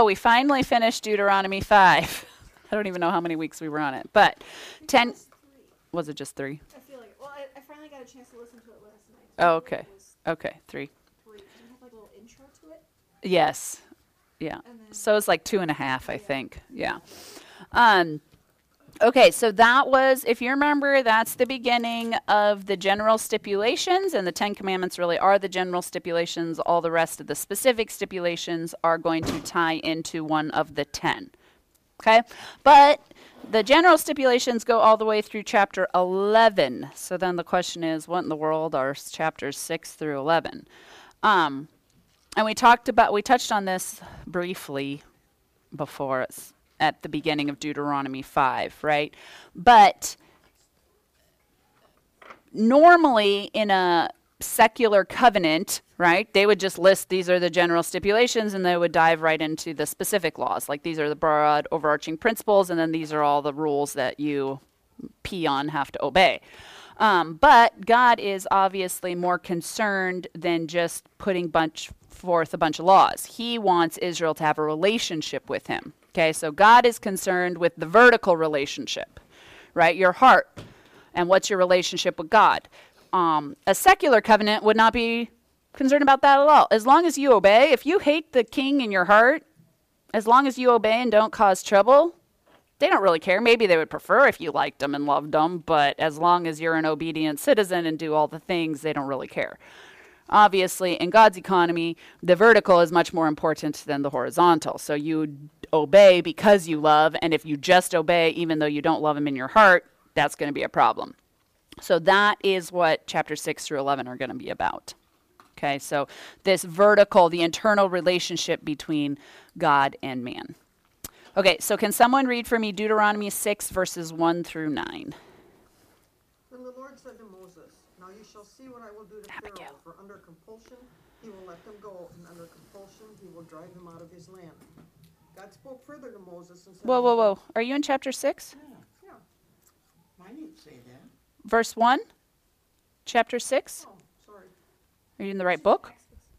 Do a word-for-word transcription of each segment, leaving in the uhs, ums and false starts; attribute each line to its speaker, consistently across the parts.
Speaker 1: we finally finished Deuteronomy five. I don't even know how many weeks we were on it, but ten.
Speaker 2: Was,
Speaker 1: was it just three?
Speaker 2: I feel like. Well, I, I finally got a chance to listen to it last night.
Speaker 1: Oh, okay. Okay, three.
Speaker 2: Three. Did you have like a little intro to it?
Speaker 1: Yes. Yeah.
Speaker 2: And then,
Speaker 1: So it's like two and a half, I
Speaker 2: yeah.
Speaker 1: think. Yeah. Um. Okay, so that was, if you remember, that's the beginning of the general stipulations, and the Ten Commandments really are the general stipulations. All the rest of the specific stipulations are going to tie into one of the ten. Okay? But the general stipulations go all the way through chapter eleven. So then the question is, what in the world are chapters six through eleven? Um, and we talked about, we touched on this briefly before. It's at the beginning of Deuteronomy five, right? But normally in a secular covenant, right, they would just list these are the general stipulations and they would dive right into the specific laws. Like these are the broad overarching principles and then these are all the rules that you peon have to obey. Um, but God is obviously more concerned than just putting bunch forth a bunch of laws. He wants Israel to have a relationship with him. Okay, so God is concerned with the vertical relationship, right? Your heart and what's your relationship with God. Um, a secular covenant would not be concerned about that at all. As long as you obey, if you hate the king in your heart, as long as you obey and don't cause trouble, they don't really care. Maybe they would prefer if you liked them and loved them, but as long as you're an obedient citizen and do all the things, they don't really care. Obviously, in God's economy, the vertical is much more important than the horizontal. So you obey because you love, and if you just obey even though you don't love him in your heart, that's going to be a problem. So that is what chapter six through eleven are going to be about. Okay, so this vertical, the internal relationship between God and man. Okay, so can someone read for me Deuteronomy six, verses one through nine?
Speaker 3: Then the Lord said to Moses, "Now you shall see what I will do to
Speaker 1: Abigail.
Speaker 3: Pharaoh, for under compulsion he will let them go, and under compulsion he will drive them out of his land." God spoke further to Moses and said,
Speaker 1: Whoa, whoa, whoa. Are you in chapter six?
Speaker 3: Yeah, yeah. Mine didn't say that.
Speaker 1: Verse one? Chapter six?
Speaker 3: Oh, sorry.
Speaker 1: Are you in the right book?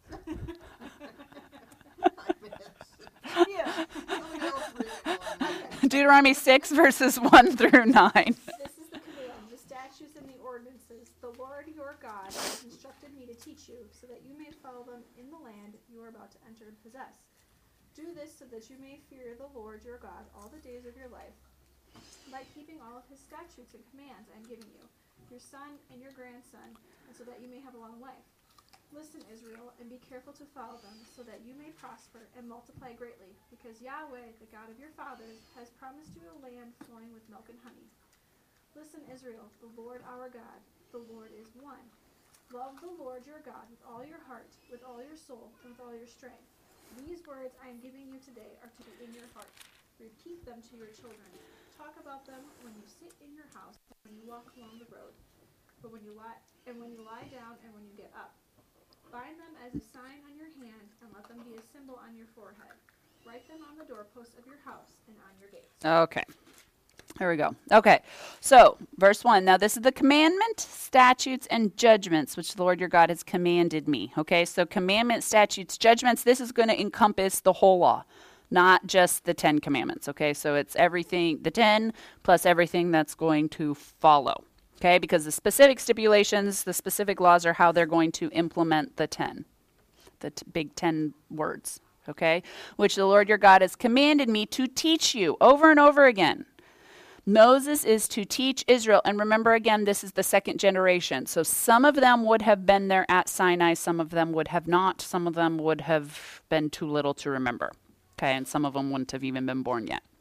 Speaker 3: Yeah. Somebody else read it while I'm reading.
Speaker 1: Deuteronomy six, verses one through nine.
Speaker 2: This is the command, the statutes and the ordinances the Lord your God has instructed me to teach you, so that you may follow them in the land you are about to enter and possess. Do this so that you may fear the Lord your God all the days of your life, by keeping all of his statutes and commands I am giving you, your son and your grandson, and so that you may have a long life. Listen, Israel, and be careful to follow them, so that you may prosper and multiply greatly, because Yahweh, the God of your fathers, has promised you a land flowing with milk and honey. Listen, Israel, the Lord our God, the Lord is one. Love the Lord your God with all your heart, with all your soul, and with all your strength. These words I am giving you today are to be in your heart. Repeat them to your children. Talk about them when you sit in your house, when you walk along the road, but when you lie, and when you lie down, and when you get up. Bind them as a sign on your hand, and let them be a symbol on your forehead. Write them on the doorposts of your house and on your gates.
Speaker 1: Okay. There we go. Okay. So, verse one. Now, this is the commandment, statutes, and judgments which the Lord your God has commanded me. Okay. So, commandment, statutes, judgments, this is going to encompass the whole law, not just the Ten Commandments. Okay. So, it's everything, the ten, plus everything that's going to follow. Okay. Because the specific stipulations, the specific laws are how they're going to implement the ten, the t- big ten words. Okay. Which the Lord your God has commanded me to teach you over and over again. Moses is to teach Israel, and remember again, this is the second generation. So some of them would have been there at Sinai, some of them would have not, some of them would have been too little to remember. Okay, and some of them wouldn't have even been born yet.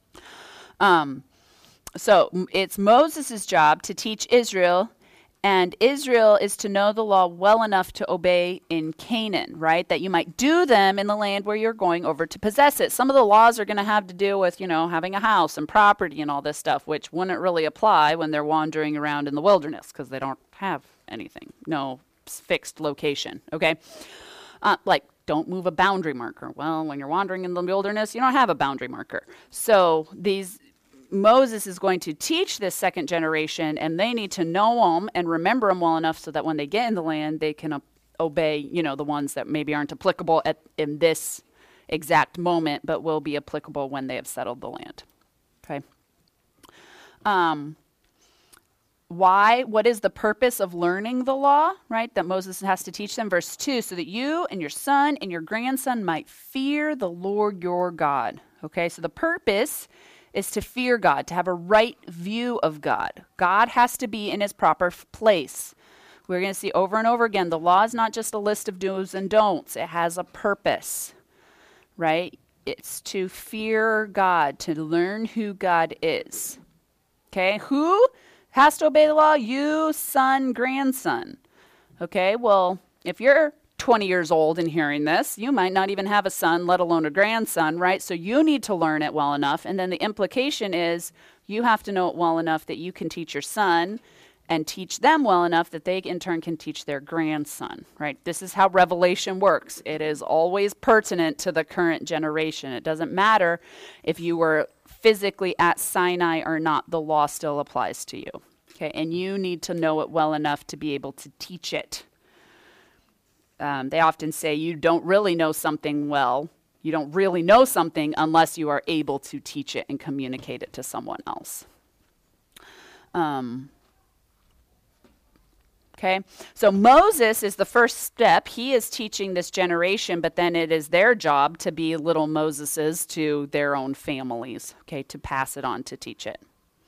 Speaker 1: Um, so m- it's Moses' job to teach Israel, and Israel is to know the law well enough to obey in Canaan, right? That you might do them in the land where you're going over to possess it. Some of the laws are going to have to do with, you know, having a house and property and all this stuff, which wouldn't really apply when they're wandering around in the wilderness because they don't have anything, no fixed location, okay? Uh, like, don't move a boundary marker. Well, when you're wandering in the wilderness, you don't have a boundary marker. So these... Moses is going to teach this second generation, and they need to know them and remember them well enough so that when they get in the land, they can uh, obey, you know, the ones that maybe aren't applicable at in this exact moment, but will be applicable when they have settled the land. Okay. Um, why? What is the purpose of learning the law, right? That Moses has to teach them. Verse two, so that you and your son and your grandson might fear the Lord your God. Okay, so the purpose is to fear God, to have a right view of God. God has to be in his proper f- place. We're going to see over and over again, the law is not just a list of do's and don'ts. It has a purpose, right? It's to fear God, to learn who God is. Okay, who has to obey the law? You, son, grandson. Okay, well, if you're twenty years old and hearing this, you might not even have a son, let alone a grandson, right? So you need to learn it well enough. And then the implication is you have to know it well enough that you can teach your son and teach them well enough that they in turn can teach their grandson, right? This is how revelation works. It is always pertinent to the current generation. It doesn't matter if you were physically at Sinai or not, the law still applies to you. Okay, and you need to know it well enough to be able to teach it. Um, they often say you don't really know something well. You don't really know something unless you are able to teach it and communicate it to someone else. Um, okay, so Moses is the first step. He is teaching this generation, but then it is their job to be little Moseses to their own families, okay, to pass it on, to teach it.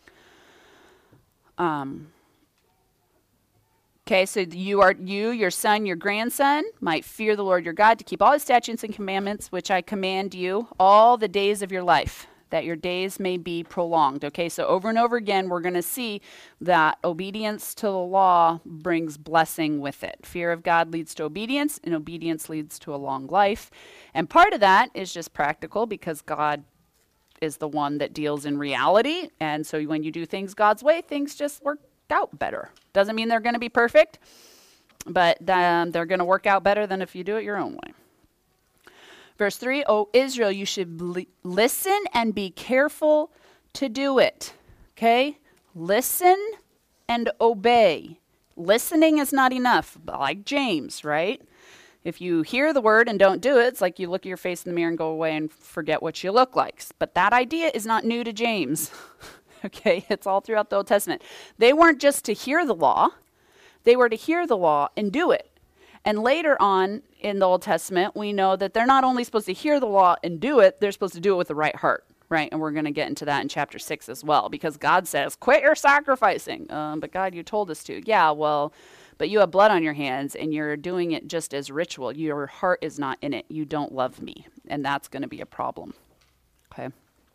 Speaker 1: Um. Okay, so you are you, your son, your grandson might fear the Lord your God to keep all his statutes and commandments, which I command you all the days of your life, that your days may be prolonged. Okay, so over and over again, we're going to see that obedience to the law brings blessing with it. Fear of God leads to obedience, and obedience leads to a long life. And part of that is just practical because God is the one that deals in reality. And so when you do things God's way, things just work out better. Doesn't mean they're going to be perfect, but um, they're going to work out better than if you do it your own way. Verse three, O Israel, you should li- listen and be careful to do it. Okay? Listen and obey. Listening is not enough, like James, right? If you hear the word and don't do it, it's like you look at your face in the mirror and go away and forget what you look like. But that idea is not new to James. Okay, it's all throughout the Old Testament. They weren't just to hear the law. They were to hear the law and do it. And later on in the Old Testament, we know that they're not only supposed to hear the law and do it, they're supposed to do it with the right heart, right? And we're going to get into that in chapter six as well, because God says, quit your sacrificing. Um, but God, you told us to. Yeah, well, but you have blood on your hands and you're doing it just as ritual. Your heart is not in it. You don't love me. And that's going to be a problem. Okay.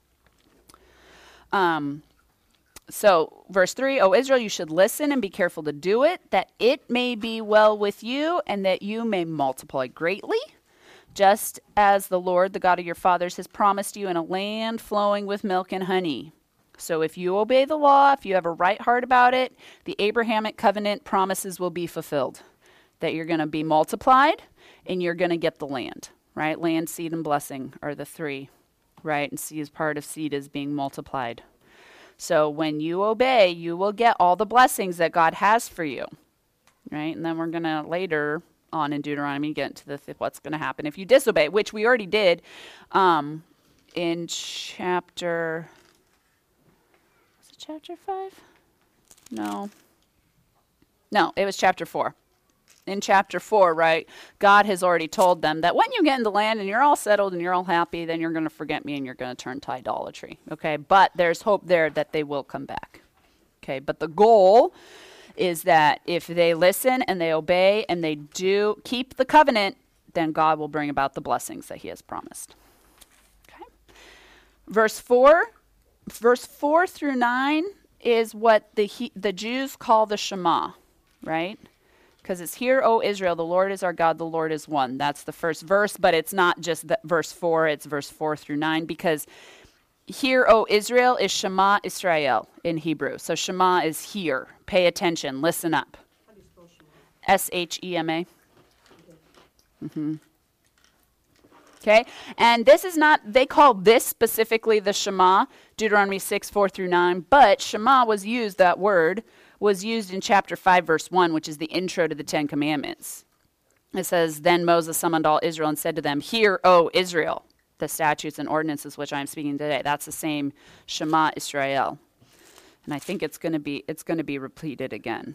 Speaker 1: Um. So, verse three, O Israel, you should listen and be careful to do it, that it may be well with you and that you may multiply greatly, just as the Lord, the God of your fathers, has promised you in a land flowing with milk and honey. So if you obey the law, if you have a right heart about it, the Abrahamic covenant promises will be fulfilled, that you're going to be multiplied and you're going to get the land, right? Land, seed, and blessing are the three, right? And seed is part of seed is being multiplied. So when you obey, you will get all the blessings that God has for you, right? And then we're going to later on in Deuteronomy get into the th- what's going to happen if you disobey, which we already did um, in chapter, was it chapter five? No. No, it was chapter four. In chapter four, right, God has already told them that when you get in the land and you're all settled and you're all happy, then you're going to forget me and you're going to turn to idolatry, okay? But there's hope there that they will come back, okay? But the goal is that if they listen and they obey and they do keep the covenant, then God will bring about the blessings that he has promised, okay? Verse four, verse four through nine is what the he, the Jews call the Shema, right? Because it's here, O Israel, the Lord is our God, the Lord is one. That's the first verse, but it's not just the verse four, it's verse four through nine, because here, O Israel, is Shema Israel in Hebrew. So Shema is here. Pay attention. Listen up.
Speaker 3: How do you spell Shema?
Speaker 1: S H E M A. Mm-hmm. Okay, and this is not, they call this specifically the Shema, Deuteronomy six, four through nine, but Shema was used, that word, was used in chapter five, verse one, which is the intro to the Ten Commandments. It says, then Moses summoned all Israel and said to them, hear, O Israel. the statutes and ordinances which I am speaking today. That's the same Shema Israel. And I think it's going to be it's going to be repeated again.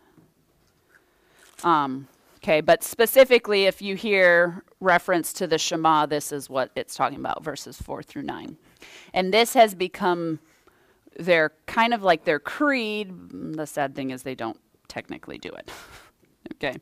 Speaker 1: Um, okay, but specifically if you hear reference to the Shema, this is what it's talking about, verses four through nine. And this has become their kind of like their creed. The sad thing is they don't technically do it. Okay.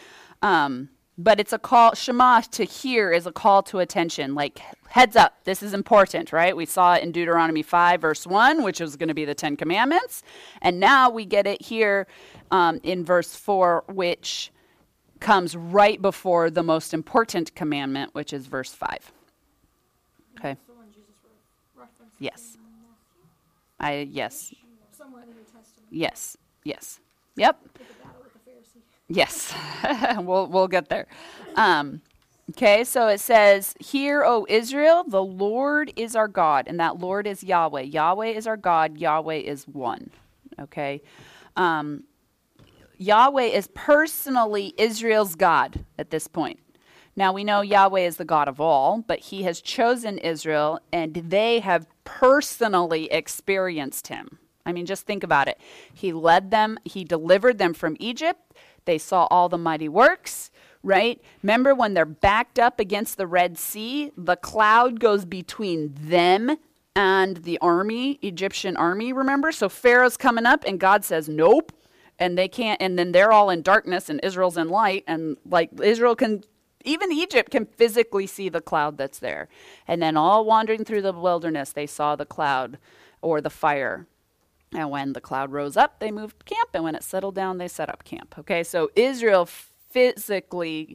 Speaker 1: Um, but it's a call, Shema to hear is a call to attention, like heads up, this is important, right? We saw it in Deuteronomy five verse one, which is going to be the Ten Commandments. And now we get it here um, in verse four, which comes right before the most important commandment, which is verse five. Okay.
Speaker 2: That's the one Jesus re- referenced
Speaker 1: Yes.
Speaker 2: in Matthew,
Speaker 1: I, yes,
Speaker 2: somewhere in the New Testament.
Speaker 1: yes, yes. Yep.
Speaker 2: With the battle with the Pharisee.
Speaker 1: Yes, we'll we'll get there. Um, okay, so it says, "Hear, O Israel, the Lord is our God, and that Lord is Yahweh. Yahweh is our God. Yahweh is one." Okay, um, Yahweh is personally Israel's God at this point. Now we know Yahweh is the God of all, but He has chosen Israel, and they have personally experienced Him. I mean, just think about it. He led them. He delivered them from Egypt. They saw all the mighty works, right? Remember when they're backed up against the Red Sea, the cloud goes between them and the army, Egyptian army, remember? So Pharaoh's coming up and God says, nope. And they can't, and then they're all in darkness and Israel's in light. And like Israel can, even Egypt can physically see the cloud that's there. And then all wandering through the wilderness, they saw the cloud or the fire. And when the cloud rose up, they moved camp. And when it settled down, they set up camp. Okay, so Israel physically,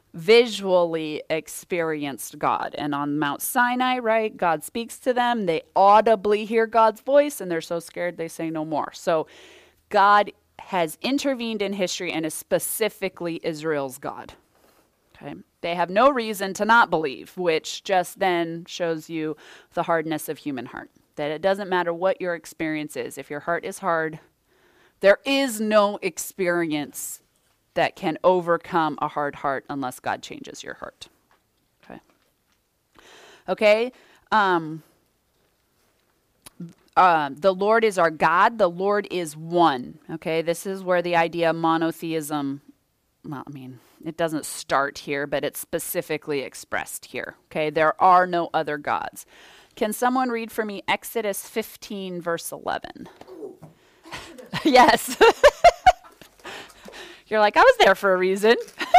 Speaker 1: visually experienced God. And on Mount Sinai, right, God speaks to them. They audibly hear God's voice, and they're so scared they say no more. So God has intervened in history and is specifically Israel's God. Okay, they have no reason to not believe, which just then shows you the hardness of human heart. That it doesn't matter what your experience is. If your heart is hard, there is no experience that can overcome a hard heart unless God changes your heart. Okay. Okay. Um, uh, the Lord is our God. The Lord is one. Okay. This is where the idea of monotheism, well, I mean, it doesn't start here, but it's specifically expressed here. Okay. There are no other gods. Can someone read for me Exodus fifteen, verse eleven? Yes. You're like, I was there for a reason.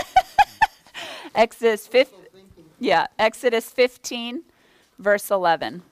Speaker 1: Exodus fifteen. Yeah, Exodus fifteen, verse eleven.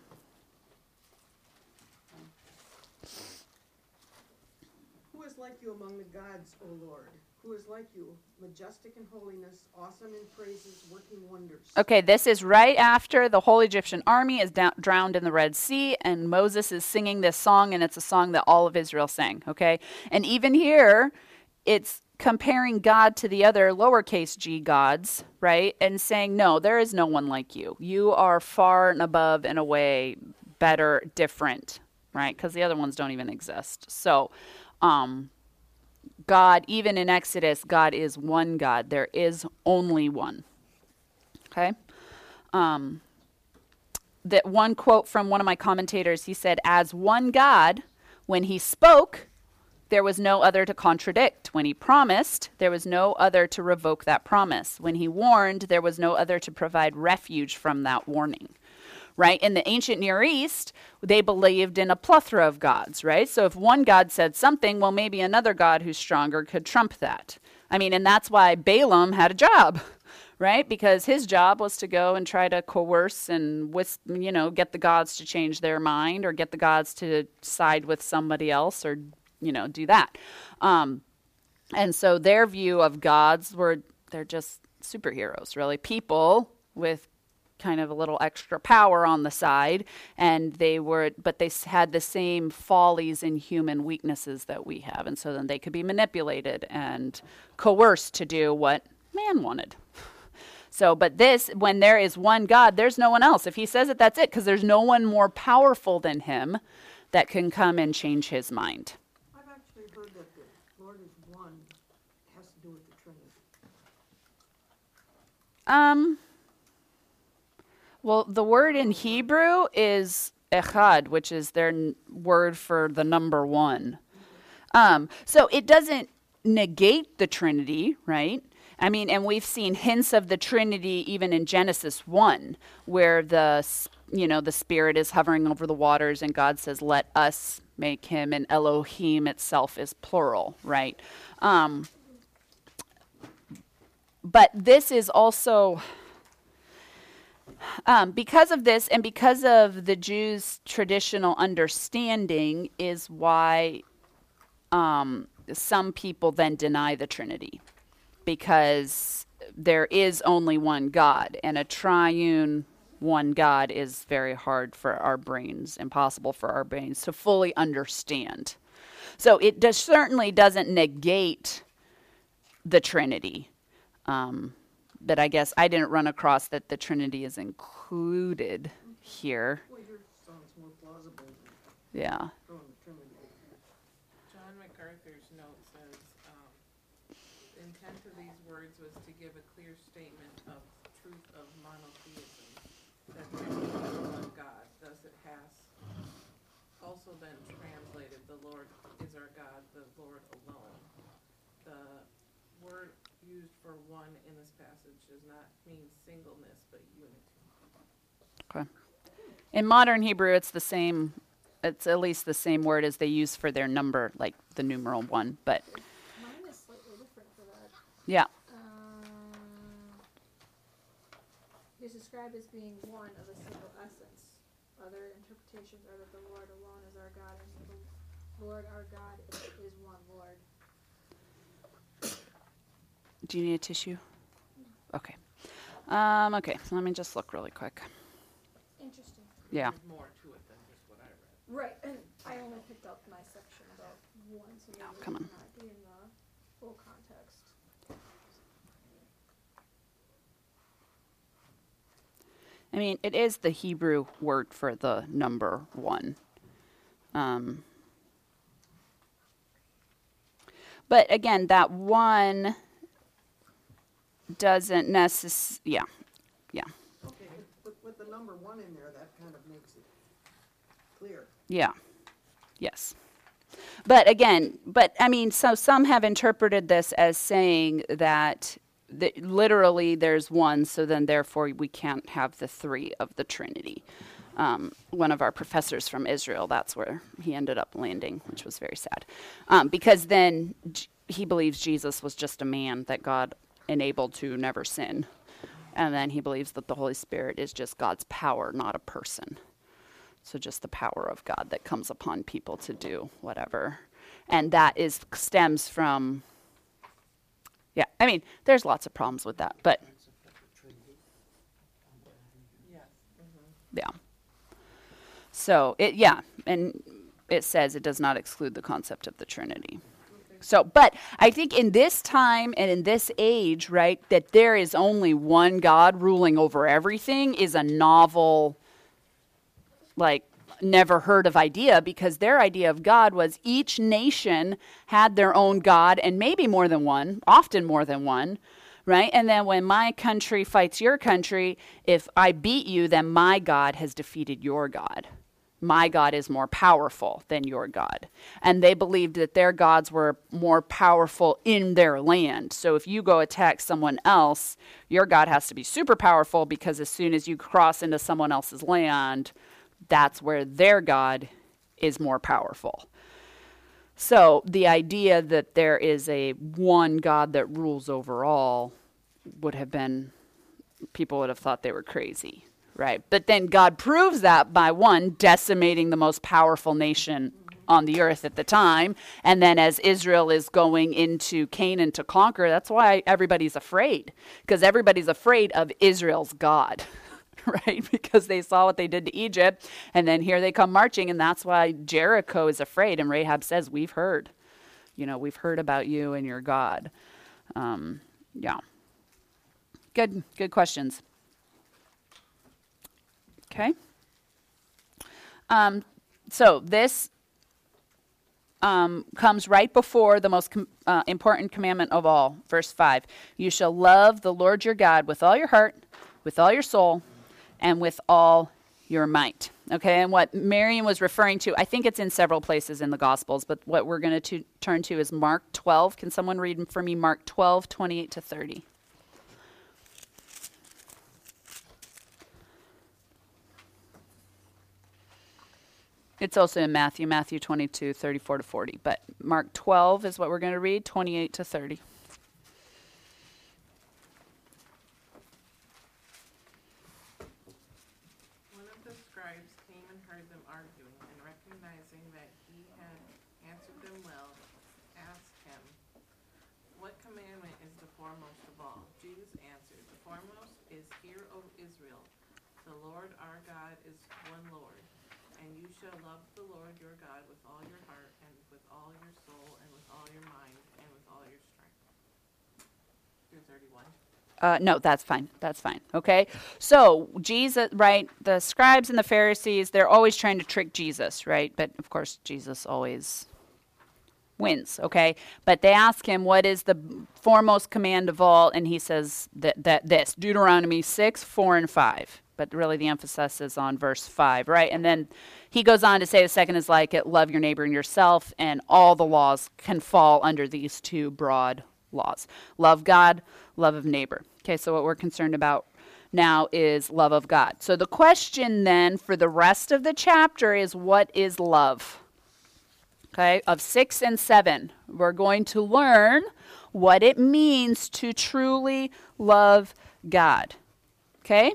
Speaker 3: Who is like you among the gods, O Lord? Who is like you, majestic in holiness, awesome in praises, working wonders?
Speaker 1: Okay, this is right after the whole Egyptian army is down, drowned in the Red Sea, and Moses is singing this song, and it's a song that all of Israel sang, okay? And even here, it's comparing God to the other lowercase g gods, right? And saying, no, there is no one like you. You are far and above and away, better, different, right? Because the other ones don't even exist. So, um... God, even in Exodus, God is one God. There is only one. Okay? Um, that one quote from one of my commentators, he said, as one God, when he spoke, there was no other to contradict. When he promised, there was no other to revoke that promise. When he warned, there was no other to provide refuge from that warning. Right? In the ancient Near East, they believed in a plethora of gods, right? So if one god said something, well, maybe another god who's stronger could trump that. I mean, and that's why Balaam had a job, right? Because his job was to go and try to coerce and, you know, get the gods to change their mind or get the gods to side with somebody else or, you know, do that. Um, and so their view of gods were, they're just superheroes, really. People with kind of a little extra power on the side, and they were, but they had the same follies and human weaknesses that we have, and so then they could be manipulated and coerced to do what man wanted. So, but this, when there is one God, there's no one else. If he says it, that's it, because there's no one more powerful than him that can come and change his mind.
Speaker 3: I've actually heard that the Lord is one has to do with the Trinity.
Speaker 1: Um... Well, the word in Hebrew is echad, which is their n- word for the number one. Um, so it doesn't negate the Trinity, right? I mean, and we've seen hints of the Trinity even in Genesis one, where the, s- you know, the Spirit is hovering over the waters and God says, let us make him, and Elohim itself is plural, right? Um, but this is also, um, because of this and because of the Jews' traditional understanding is why um, some people then deny the Trinity. Because there is only one God, and a triune one God is very hard for our brains, impossible for our brains to fully understand. So it does, certainly doesn't negate the Trinity. Um, but I guess I didn't run across that the Trinity is included here.
Speaker 3: Well, yours sounds more plausible than
Speaker 1: Yeah.
Speaker 3: throwing the Trinity.
Speaker 4: John MacArthur's note says, um, the intent of these words was to give a clear statement of truth of monotheism, that there is one God. Thus it has also been translated, the Lord is our God, the Lord alone. The word used for one in this passage does not mean singleness, but unity.
Speaker 1: Okay. In modern Hebrew, it's the same. It's at least the same word as they use for their number, like the numeral one. But
Speaker 2: Mine is slightly different for that.
Speaker 1: yeah,
Speaker 2: Um, is described as being one of a single essence. Other interpretations are that the Lord alone is our God, and the Lord our God is, is one Lord.
Speaker 1: do you need a tissue? Okay. Um, okay, so let me just look really quick.
Speaker 2: Interesting.
Speaker 1: Yeah.
Speaker 4: There's more to it than just what I read.
Speaker 2: Right, and I only picked up my section about one, so maybe
Speaker 1: Oh, come on.
Speaker 2: not be in the full context.
Speaker 1: I mean, it is the Hebrew word for the number one. Um, but again, that one doesn't necess- yeah, yeah,
Speaker 3: Okay, with, with the number one in there, that kind of makes it clear.
Speaker 1: yeah, yes. But again, but I mean, so some have interpreted this as saying that the, literally there's one, so then therefore we can't have the three of the Trinity. Um, one of our professors from Israel, that's where he ended up landing, which was very sad. Um, because then J- he believes Jesus was just a man that God enabled to never sin. And then he believes that the Holy Spirit is just God's power, not a person. So just the power of God that comes upon people to do whatever. And that is stems from, yeah, I mean, there's lots of problems with that, but
Speaker 4: Yes.
Speaker 1: yeah. So it, yeah, and it says it does not exclude the concept of the Trinity. So, but I think in this time and in this age, right, that there is only one God ruling over everything is a novel, like, never heard of idea, because their idea of God was each nation had their own God, and maybe more than one, often more than one, right? And then when my country fights your country, if I beat you, then my God has defeated your God. My God is more powerful than your God. And they believed that their gods were more powerful in their land. So if you go attack someone else, your God has to be super powerful, because as soon as you cross into someone else's land, that's where their God is more powerful. So the idea that there is a one God that rules over all would have been, people would have thought they were crazy. Right. But then God proves that by, one, decimating the most powerful nation on the earth at the time. And then as Israel is going into Canaan to conquer, that's why everybody's afraid. Because everybody's afraid of Israel's God. Right? Because they saw what they did to Egypt. And then here they come marching. And that's why Jericho is afraid. And Rahab says, we've heard. You know, we've heard about you and your God. Um, yeah. Good, good questions. Okay. Um, so this um, comes right before the most com- uh, important commandment of all, verse five. You shall love the Lord your God with all your heart, with all your soul, and with all your might. Okay, and what Marion was referring to, I think it's in several places in the Gospels, but what we're going to turn to is Mark twelve. Can someone read for me Mark twelve, twenty-eight to thirty? It's also in Matthew, Matthew twenty-two, thirty-four to forty, but Mark twelve is what we're going to read, twenty-eight to thirty.
Speaker 4: The Lord our God is one Lord, and you shall love the Lord your God with all your heart, and with all your soul, and with all your mind, and with all your strength. Through thirty-one.
Speaker 1: Uh, no, that's fine. That's fine. Okay. So Jesus, right? The scribes and the Pharisees, they're always trying to trick Jesus, right? But of course, Jesus always wins. Okay. But they ask him, what is the foremost command of all? And he says that, that this, Deuteronomy six, four, and five. But really the emphasis is on verse five, right? And then he goes on to say the second is like it, love your neighbor and yourself, and all the laws can fall under these two broad laws. Love God, love of neighbor. Okay, so what we're concerned about now is love of God. So the question then for the rest of the chapter is, what is love? Okay, of six and seven, we're going to learn what it means to truly love God. Okay?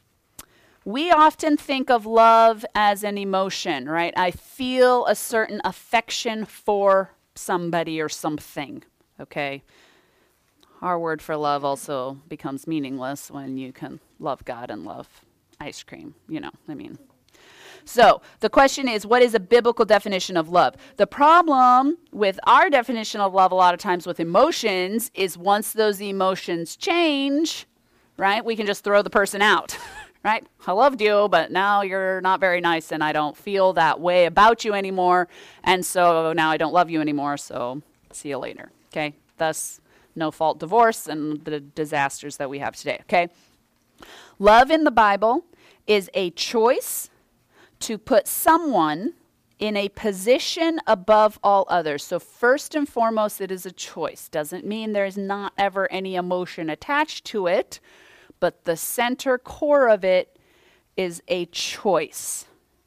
Speaker 1: We often think of love as an emotion, right? I feel a certain affection for somebody or something, okay? Our word for love also becomes meaningless when you can love God and love ice cream, you know, I mean. So the question is, what is a biblical definition of love? The problem with our definition of love a lot of times with emotions is once those emotions change, right, we can just throw the person out. Right? I loved you, but now you're not very nice and I don't feel that way about you anymore. And so now I don't love you anymore. So see you later. Okay? Thus, no fault divorce and the disasters that we have today. Okay? Love in the Bible is a choice to put someone in a position above all others. So first and foremost, it is a choice. Doesn't mean there's not ever any emotion attached to it. But the center core of it is a choice.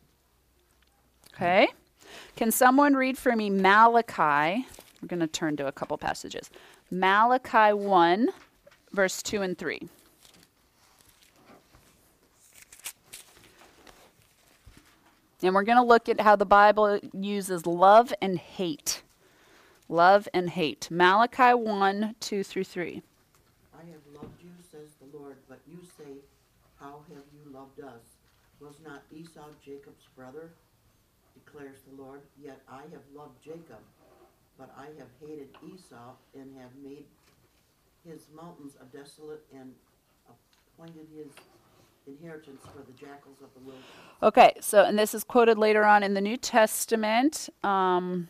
Speaker 1: Okay? Can someone read for me Malachi? We're going to turn to a couple passages. Malachi one, verse two and three. And we're going to look at how the Bible uses love and hate. Love and hate. Malachi one, two through three.
Speaker 5: I have loved you, says the Lord, but you say, how have you loved us? Was not Esau Jacob's brother? Declares the Lord. Yet I have loved Jacob, but I have hated Esau and have made his mountains a desolate and appointed his inheritance for the jackals of the wilderness.
Speaker 1: Okay, so, and this is quoted later on in the New Testament, um,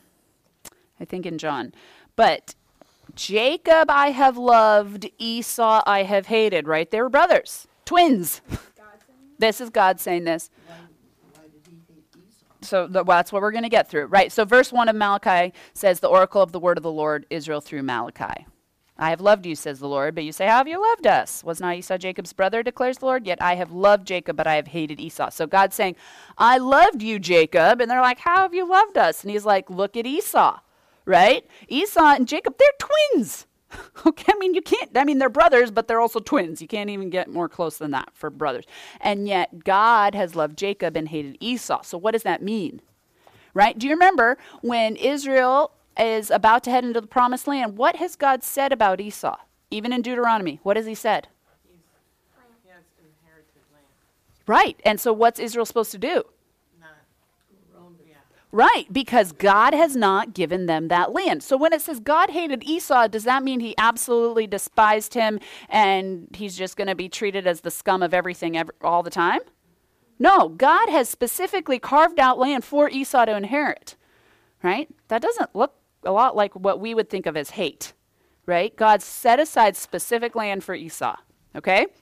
Speaker 1: I think in John. But Jacob I have loved, Esau I have hated, right? They were brothers, twins. This is God saying this.
Speaker 5: Why, why did he hate Esau?
Speaker 1: So the, well, that's what we're going to get through, right? So verse one of Malachi says, the oracle of the word of the Lord, Israel through Malachi. I have loved you, says the Lord, but you say, how have you loved us? Was not Esau Jacob's brother, declares the Lord? Yet I have loved Jacob, but I have hated Esau. So God's saying, I loved you, Jacob. And they're like, how have you loved us? And he's like, look at Esau, right? Esau and Jacob, they're twins. Okay, I mean, you can't, I mean, they're brothers, but they're also twins. You can't even get more close than that for brothers. And yet God has loved Jacob and hated Esau. So what does that mean? Right? Do you remember when Israel is about to head into the promised land, what has God said about Esau? Even in Deuteronomy, what has he said?
Speaker 4: He's, he has inherited land.
Speaker 1: Right. And so what's Israel supposed to do?
Speaker 4: Not, yeah.
Speaker 1: Right, because God has not given them that land. So when it says God hated Esau, does that mean he absolutely despised him and he's just going to be treated as the scum of everything ever, all the time? No, God has specifically carved out land for Esau to inherit, right? That doesn't look a lot like what we would think of as hate, right? God set aside specific land for Esau, okay?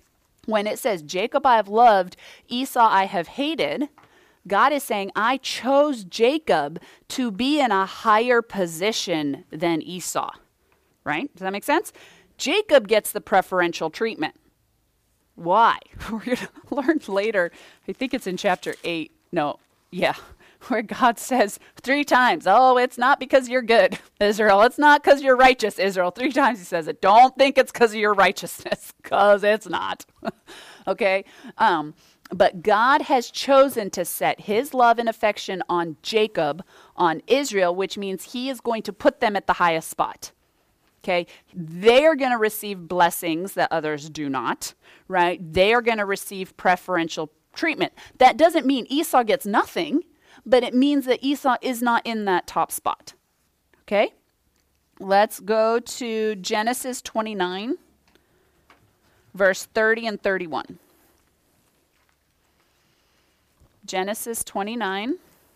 Speaker 1: when it says, Jacob I have loved, Esau I have hated, God is saying, I chose Jacob to be in a higher position than Esau. Right? Does that make sense? Jacob gets the preferential treatment. Why? We're going to learn later. I think it's in chapter eight. No, yeah. Where God says three times, oh, it's not because you're good, Israel. It's not because you're righteous, Israel. Three times he says it. Don't think it's because of your righteousness, because it's not. Okay? Um, but God has chosen to set his love and affection on Jacob, on Israel, which means he is going to put them at the highest spot. Okay, they are going to receive blessings that others do not, right? They are going to receive preferential treatment. That doesn't mean Esau gets nothing, but it means that Esau is not in that top spot. Okay, let's go to Genesis twenty-nine, verse thirty and thirty-one. Genesis twenty-nine,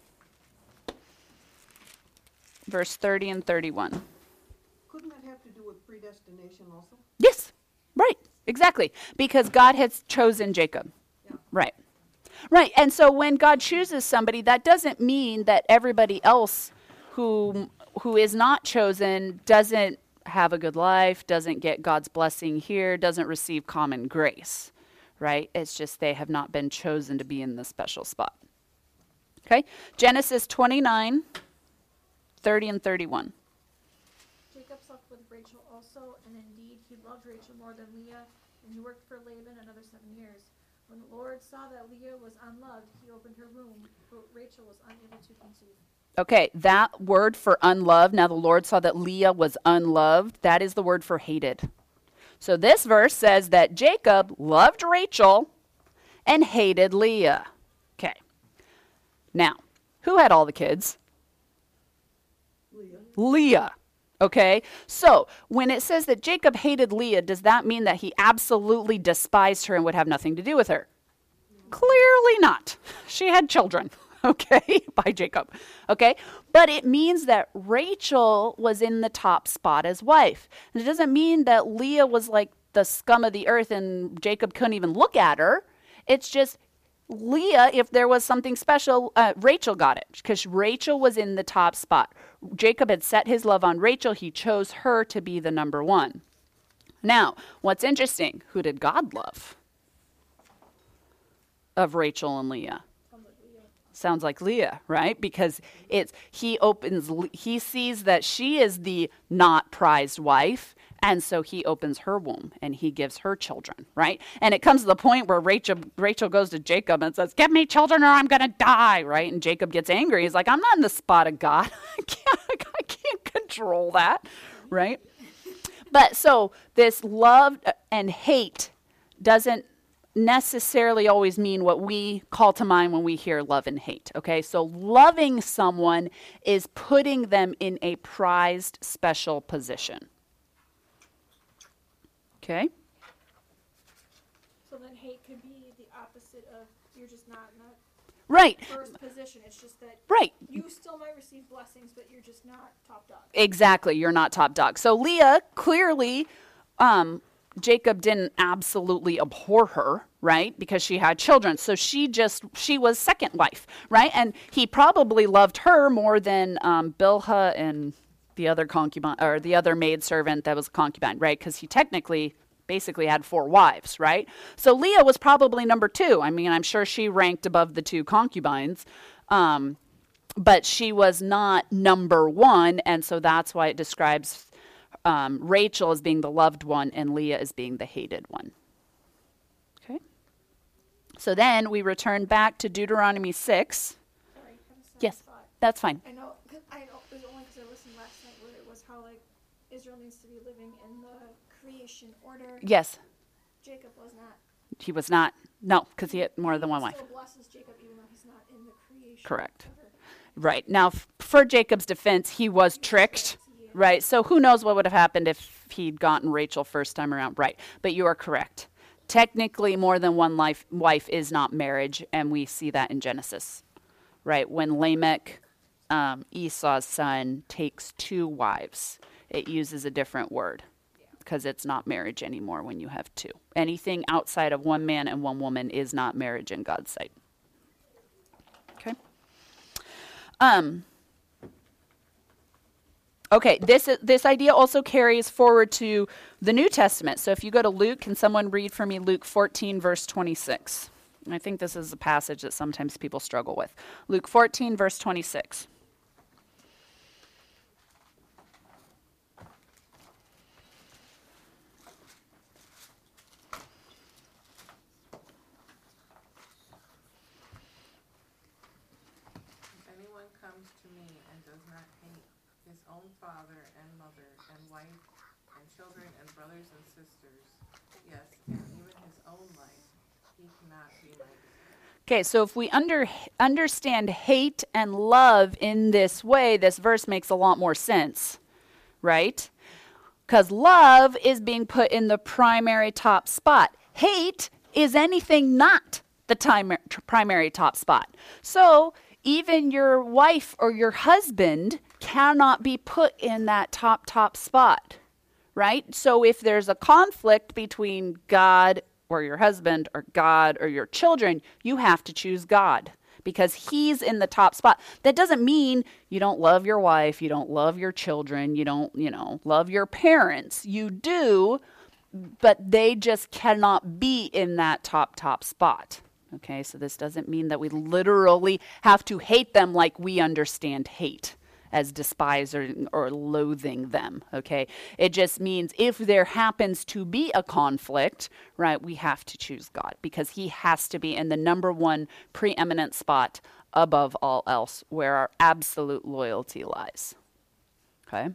Speaker 1: verse thirty and thirty-one.
Speaker 3: Couldn't that have to do with predestination also?
Speaker 1: Yes, right, exactly. Because God has chosen Jacob.
Speaker 3: Yeah.
Speaker 1: Right. Right. And so when God chooses somebody, that doesn't mean that everybody else who who is not chosen doesn't have a good life, doesn't get God's blessing here, doesn't receive common grace. Right? It's just they have not been chosen to be in the special spot. Okay? Genesis twenty-nine, thirty and thirty-one.
Speaker 2: Jacob slept with Rachel also, and indeed he loved Rachel more than Leah, and he worked for Laban another seven years. When the Lord saw that Leah was unloved, he opened her womb, but Rachel was unable to conceive.
Speaker 1: Okay, that word for unloved, now the Lord saw that Leah was unloved, that is the word for hated. So this verse says that Jacob loved Rachel and hated Leah. Okay. Now, who had all the kids?
Speaker 3: Leah.
Speaker 1: Leah. Okay, so when it says that Jacob hated Leah, does that mean that he absolutely despised her and would have nothing to do with her? No. Clearly not. She had children, okay, by Jacob. Okay, but it means that Rachel was in the top spot as wife. And it doesn't mean that Leah was like the scum of the earth and Jacob couldn't even look at her. It's just Leah, if there was something special, uh, Rachel got it because Rachel was in the top spot. Jacob had set his love on Rachel. He chose her to be the number one. Now, what's interesting, who did God love of Rachel and Leah? Sounds like Leah, right? Because it's he opens, he sees that she is the not prized wife, and so he opens her womb and he gives her children, right? And it comes to the point where Rachel Rachel goes to Jacob and says, "Give me children or I'm going to die," right? And Jacob gets angry. He's like, "I'm not in the spot of God. I can't, I can't control that," right? But so this love and hate doesn't necessarily always mean what we call to mind when we hear love and hate. Okay, so loving someone is putting them in a prized special position. Okay.
Speaker 2: So then hate could be the opposite of you're just not in that
Speaker 1: Right.
Speaker 2: first position. It's just that
Speaker 1: Right.
Speaker 2: you still might receive blessings, but you're just not top dog.
Speaker 1: Exactly. You're not top dog. So Leah, clearly, um, Jacob didn't absolutely abhor her, right? Because she had children. So she just, she was second wife, right? And he probably loved her more than um, Bilhah and the other concubine, or the other maidservant that was a concubine, right? Because he technically basically had four wives, right? So Leah was probably number two. I mean, I'm sure she ranked above the two concubines. Um, but she was not number one. And so that's why it describes Um, Rachel as being the loved one and Leah as being the hated one. Okay. So then we return back to Deuteronomy six.
Speaker 2: Sorry, I have a second
Speaker 1: Yes,
Speaker 2: thought.
Speaker 1: that's fine.
Speaker 2: I know, cause I know, it was only because I listened last night where it was how like Israel needs to be living in the creation order.
Speaker 1: Yes,
Speaker 2: Jacob was not.
Speaker 1: he was not. No, because he had more than one wife.
Speaker 2: Still blesses Jacob even though he's not in the creation
Speaker 1: Correct.
Speaker 2: order.
Speaker 1: Right. Now, f- for Jacob's defense, he was tricked. Right. So who knows what would have happened if he'd gotten Rachel first time around. Right. But you are correct. Technically, more than one life, wife is not marriage. And we see that in Genesis. Right. When Lamech, um, Esau's son, takes two wives, it uses a different word. because it's not marriage anymore when you have two. Anything outside of one man and one woman is not marriage in God's sight. Okay. Um. Okay, this this idea also carries forward to the New Testament. So if you go to Luke, can someone read for me Luke fourteen, verse twenty-six? I think this is a passage that sometimes people struggle with. Luke fourteen, verse twenty-six.
Speaker 4: If anyone comes to me and does not hate his own father and mother and wife and children and brothers and sisters, yes, and even his own life, he cannot be my disciple.
Speaker 1: Okay, so if we under, understand hate and love in this way, this verse makes a lot more sense, right? Because love is being put in the primary top spot. Hate is anything not the time, primary top spot. So even your wife or your husband cannot be put in that top, top spot, right? So if there's a conflict between God or your husband or God or your children, you have to choose God because he's in the top spot. That doesn't mean you don't love your wife, you don't love your children, you don't, you know, love your parents. You do, but they just cannot be in that top, top spot. Okay, so this doesn't mean that we literally have to hate them like we understand hate, as despising or loathing them, okay? It just means if there happens to be a conflict, right, we have to choose God because he has to be in the number one preeminent spot above all else where our absolute loyalty lies, okay?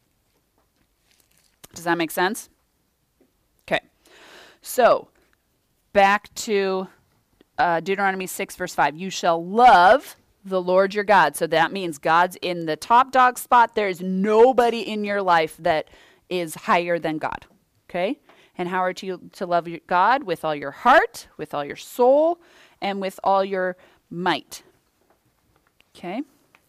Speaker 1: Does that make sense? Okay, so back to uh, Deuteronomy six, verse five. You shall love the Lord your God. So that means God's in the top dog spot. There is nobody in your life that is higher than God. Okay? And how are you to love your God? With all your heart, with all your soul, and with all your might. Okay?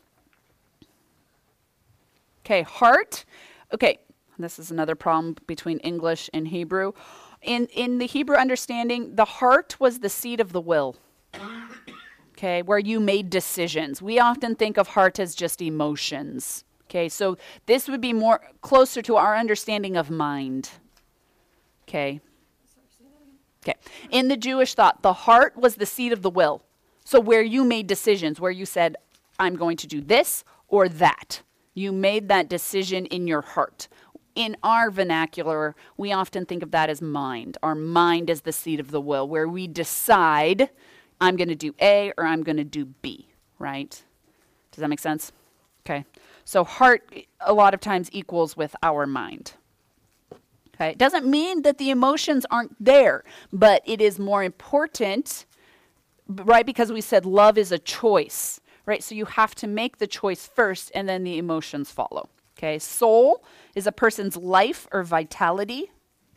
Speaker 1: Okay, heart. Okay, this is another problem between English and Hebrew. In in the Hebrew understanding, the heart was the seat of the will. Okay, where you made decisions. We often think of heart as just emotions. Okay, so this would be more closer to our understanding of mind. Okay. Okay. In the Jewish thought, the heart was the seat of the will. So where you made decisions, where you said, I'm going to do this or that. You made that decision in your heart. In our vernacular, we often think of that as mind. Our mind is the seat of the will, where we decide, I'm going to do A or I'm going to do B, right? Does that make sense? Okay. So heart a lot of times equals with our mind. Okay. It doesn't mean that the emotions aren't there, but it is more important, right? Because we said love is a choice, right? So you have to make the choice first and then the emotions follow. Okay. Soul is a person's life or vitality,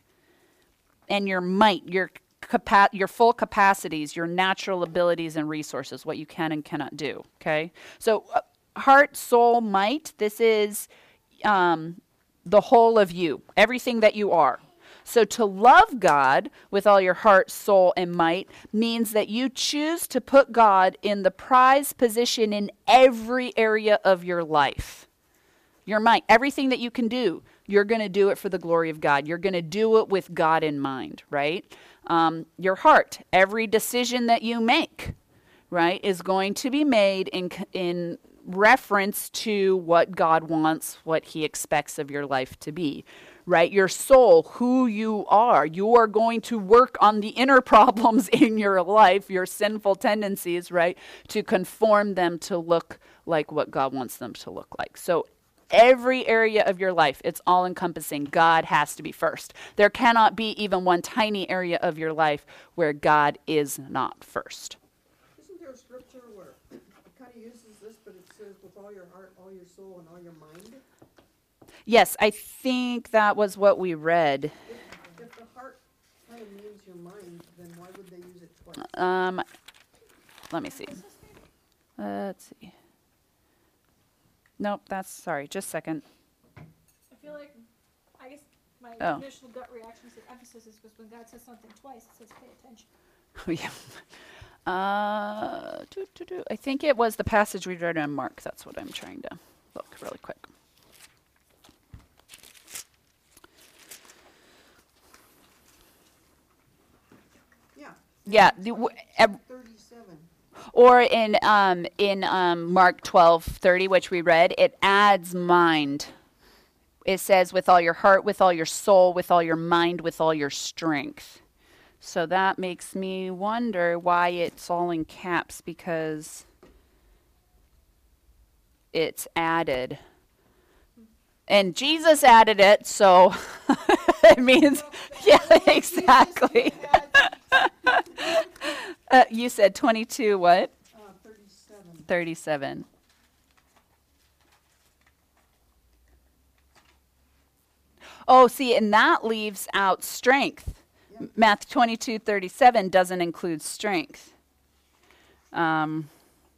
Speaker 1: and your might, your Capa- your full capacities, your natural abilities and resources, what you can and cannot do, okay? So uh, heart, soul, might, this is um, the whole of you, everything that you are. So to love God with all your heart, soul, and might means that you choose to put God in the prize position in every area of your life. Your might, everything that you can do, you're going to do it for the glory of God. You're going to do it with God in mind, right? Um, your heart, every decision that you make, right, is going to be made in in reference to what God wants, what he expects of your life to be, right? Your soul, who you are, you are going to work on the inner problems in your life, your sinful tendencies, right, to conform them to look like what God wants them to look like. So every area of your life, it's all encompassing. God has to be first. There cannot be even one tiny area of your life where God is not first.
Speaker 3: Isn't there a scripture where it kind of uses this, but it says with all your heart, all your soul, and all your mind?
Speaker 1: Yes, I think that was what we read.
Speaker 3: If, if the heart kind of means your mind, then why would they use it twice?
Speaker 1: Um, let me see. Let's see. Nope, that's, sorry, just a second.
Speaker 2: I feel like, I guess, My
Speaker 1: Oh.
Speaker 2: initial gut reaction to emphasis is because when God says something twice, it says pay attention.
Speaker 1: yeah. Uh, doo, doo, doo. I think it was the passage we read in Mark. That's what I'm trying to look really quick.
Speaker 3: Yeah.
Speaker 1: Yeah, the, w- ev-
Speaker 3: Thirty-seven.
Speaker 1: or in um, in um, Mark twelve thirty, which we read, it adds mind. It says, with all your heart, with all your soul, with all your mind, with all your strength. So that makes me wonder why it's all in caps, because it's added. And Jesus added it, so it means, yeah, exactly. uh, you said twenty-two, what?
Speaker 3: Uh, thirty-seven.
Speaker 1: thirty-seven. Oh, see, and that leaves out strength.
Speaker 3: Yep.
Speaker 1: Matthew twenty-two thirty-seven doesn't include strength. Um,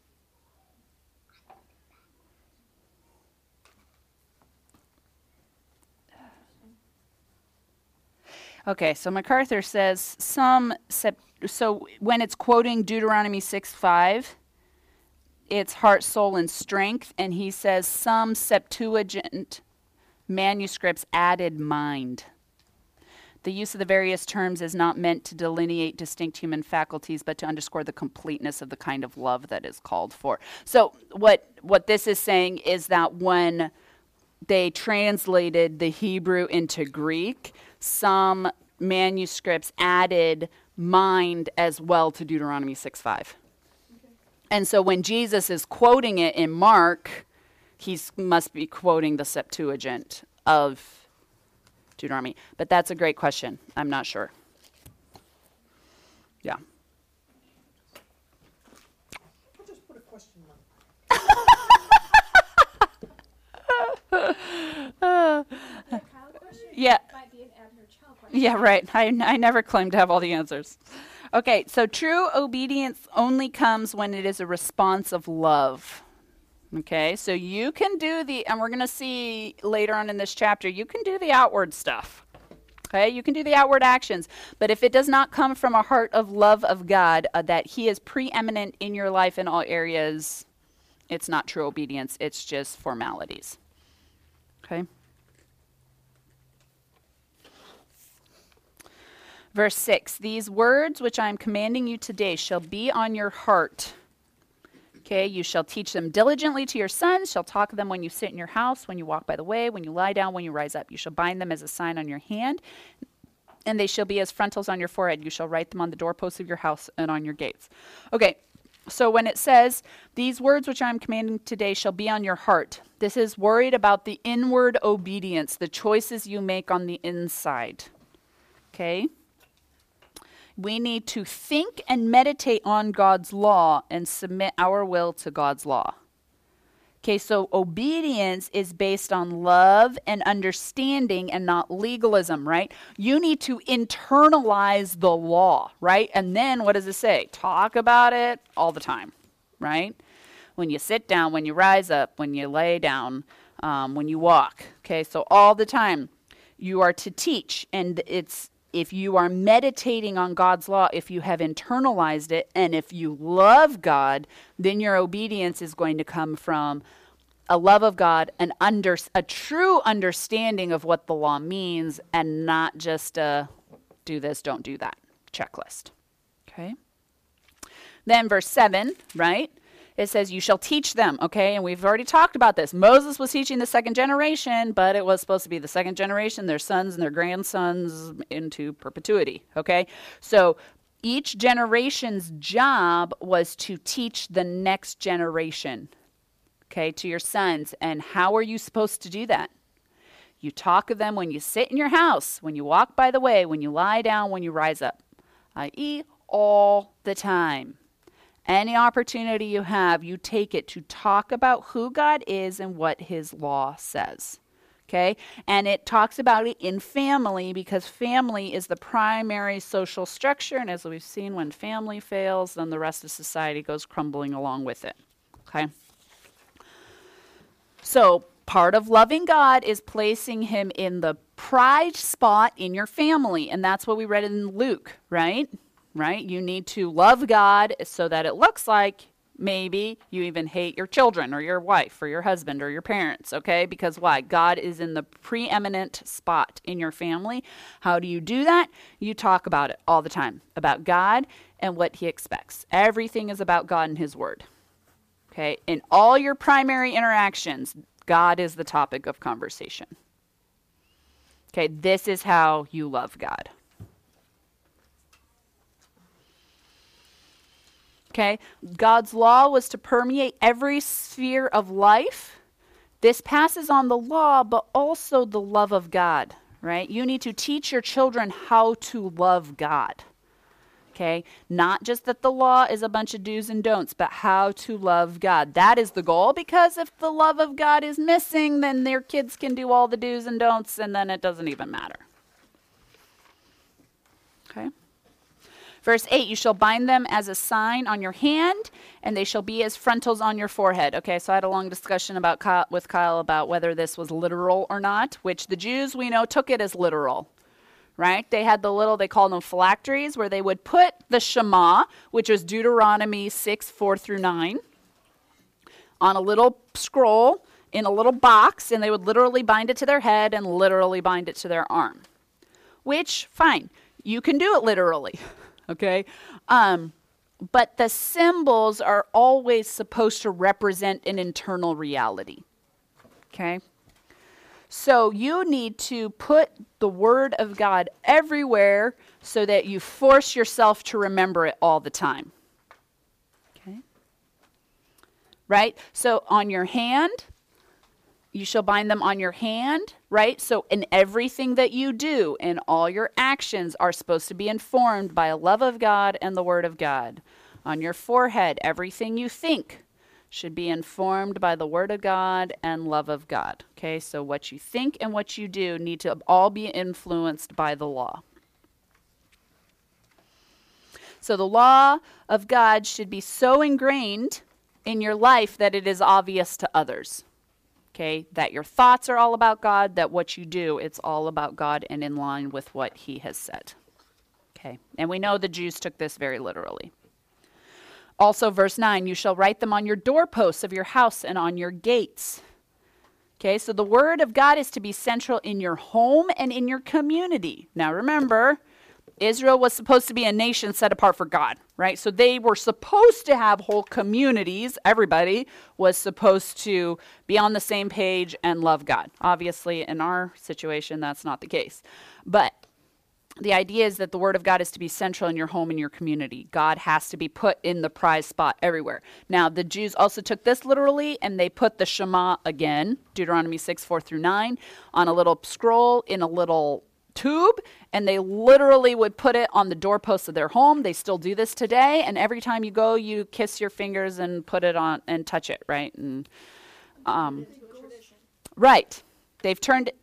Speaker 1: okay, so MacArthur says some, sep- so when it's quoting Deuteronomy six five, it's heart, soul, and strength, and he says some Septuagint manuscripts added mind. The use of the various terms is not meant to delineate distinct human faculties, but to underscore the completeness of the kind of love that is called for. So what what this is saying is that when they translated the Hebrew into Greek, some manuscripts added mind as well to Deuteronomy six five.
Speaker 2: Okay.
Speaker 1: And so when Jesus is quoting it in Mark, he must be quoting the Septuagint of Deuteronomy. But that's a great question. I'm not sure. Yeah.
Speaker 3: I'll just put a question mark.
Speaker 1: Uh,
Speaker 2: That Kyle question
Speaker 1: yeah.
Speaker 2: might be an Abner Chow question.
Speaker 1: Yeah, right. I, I never claim to have all the answers. Okay, so true obedience only comes when it is a response of love. Okay, so you can do the, and we're going to see later on in this chapter, you can do the outward stuff. Okay, you can do the outward actions. But if it does not come from a heart of love of God, uh, that He is preeminent in your life in all areas, it's not true obedience. It's just formalities. Okay. Verse six, these words which I am commanding you today shall be on your heart. Okay, you shall teach them diligently to your sons, shall talk of them when you sit in your house, when you walk by the way, when you lie down, when you rise up. You shall bind them as a sign on your hand, and they shall be as frontals on your forehead. You shall write them on the doorposts of your house and on your gates. Okay, so when it says, these words which I am commanding today shall be on your heart, this is worried about the inward obedience, the choices you make on the inside. Okay? We need to think and meditate on God's law and submit our will to God's law. Okay, so obedience is based on love and understanding and not legalism, right? You need to internalize the law, right? And then what does it say? Talk about it all the time, right? When you sit down, when you rise up, when you lay down, um, when you walk. Okay, so all the time you are to teach, and it's if you are meditating on God's law, if you have internalized it, and if you love God, then your obedience is going to come from a love of God, an under, a true understanding of what the law means, and not just a do this, don't do that checklist. Okay? Then verse seven, right? It says, you shall teach them, okay? And we've already talked about this. Moses was teaching the second generation, but it was supposed to be the second generation, their sons and their grandsons into perpetuity, okay? So each generation's job was to teach the next generation, okay, to your sons. And how are you supposed to do that? You talk of them when you sit in your house, when you walk by the way, when you lie down, when you rise up, that is all the time. Any opportunity you have, you take it to talk about who God is and what His law says. Okay? And it talks about it in family because family is the primary social structure. And as we've seen, when family fails, then the rest of society goes crumbling along with it. Okay? So part of loving God is placing Him in the pride spot in your family. And that's what we read in Luke, right? Right? You need to love God so that it looks like maybe you even hate your children or your wife or your husband or your parents, okay? Because why? God is in the preeminent spot in your family. How do you do that? You talk about it all the time, about God and what he expects. Everything is about God and his word, okay? In all your primary interactions, God is the topic of conversation. Okay, this is how you love God. Okay, God's law was to permeate every sphere of life. This passes on the law, but also the love of God, right? You need to teach your children how to love God. Okay, not just that the law is a bunch of do's and don'ts, but how to love God. That is the goal, because if the love of God is missing, then their kids can do all the do's and don'ts, and then it doesn't even matter. Okay. Verse eight, you shall bind them as a sign on your hand, and they shall be as frontals on your forehead. Okay, so I had a long discussion about Kyle, with Kyle about whether this was literal or not, which the Jews, we know, took it as literal, right? They had the little, they called them phylacteries, where they would put the Shema, which was Deuteronomy six, four through nine, on a little scroll in a little box, and they would literally bind it to their head and literally bind it to their arm, which, fine, you can do it literally. Okay, um, but the symbols are always supposed to represent an internal reality. Okay, so you need to put the word of God everywhere so that you force yourself to remember it all the time. Okay, right? So on your hand, you shall bind them on your hand, right? So in everything that you do, and all your actions are supposed to be informed by a love of God and the word of God. On your forehead, everything you think should be informed by the word of God and love of God. Okay, so what you think and what you do need to all be influenced by the law. So the law of God should be so ingrained in your life that it is obvious to others. Okay, that your thoughts are all about God, that what you do, it's all about God and in line with what he has said. Okay, and we know the Jews took this very literally. Also, verse nine, you shall write them on your doorposts of your house and on your gates. Okay, so the word of God is to be central in your home and in your community. Now remember, Israel was supposed to be a nation set apart for God, right? So they were supposed to have whole communities. Everybody was supposed to be on the same page and love God. Obviously, in our situation, that's not the case. But the idea is that the word of God is to be central in your home and your community. God has to be put in the prize spot everywhere. Now, the Jews also took this literally, and they put the Shema again, Deuteronomy six, four through nine, on a little scroll in a little tube, and they literally would put it on the doorposts of their home. They still do this today, and every time you go, you kiss your fingers and put it on and touch it, right? And um, right, they've turned it.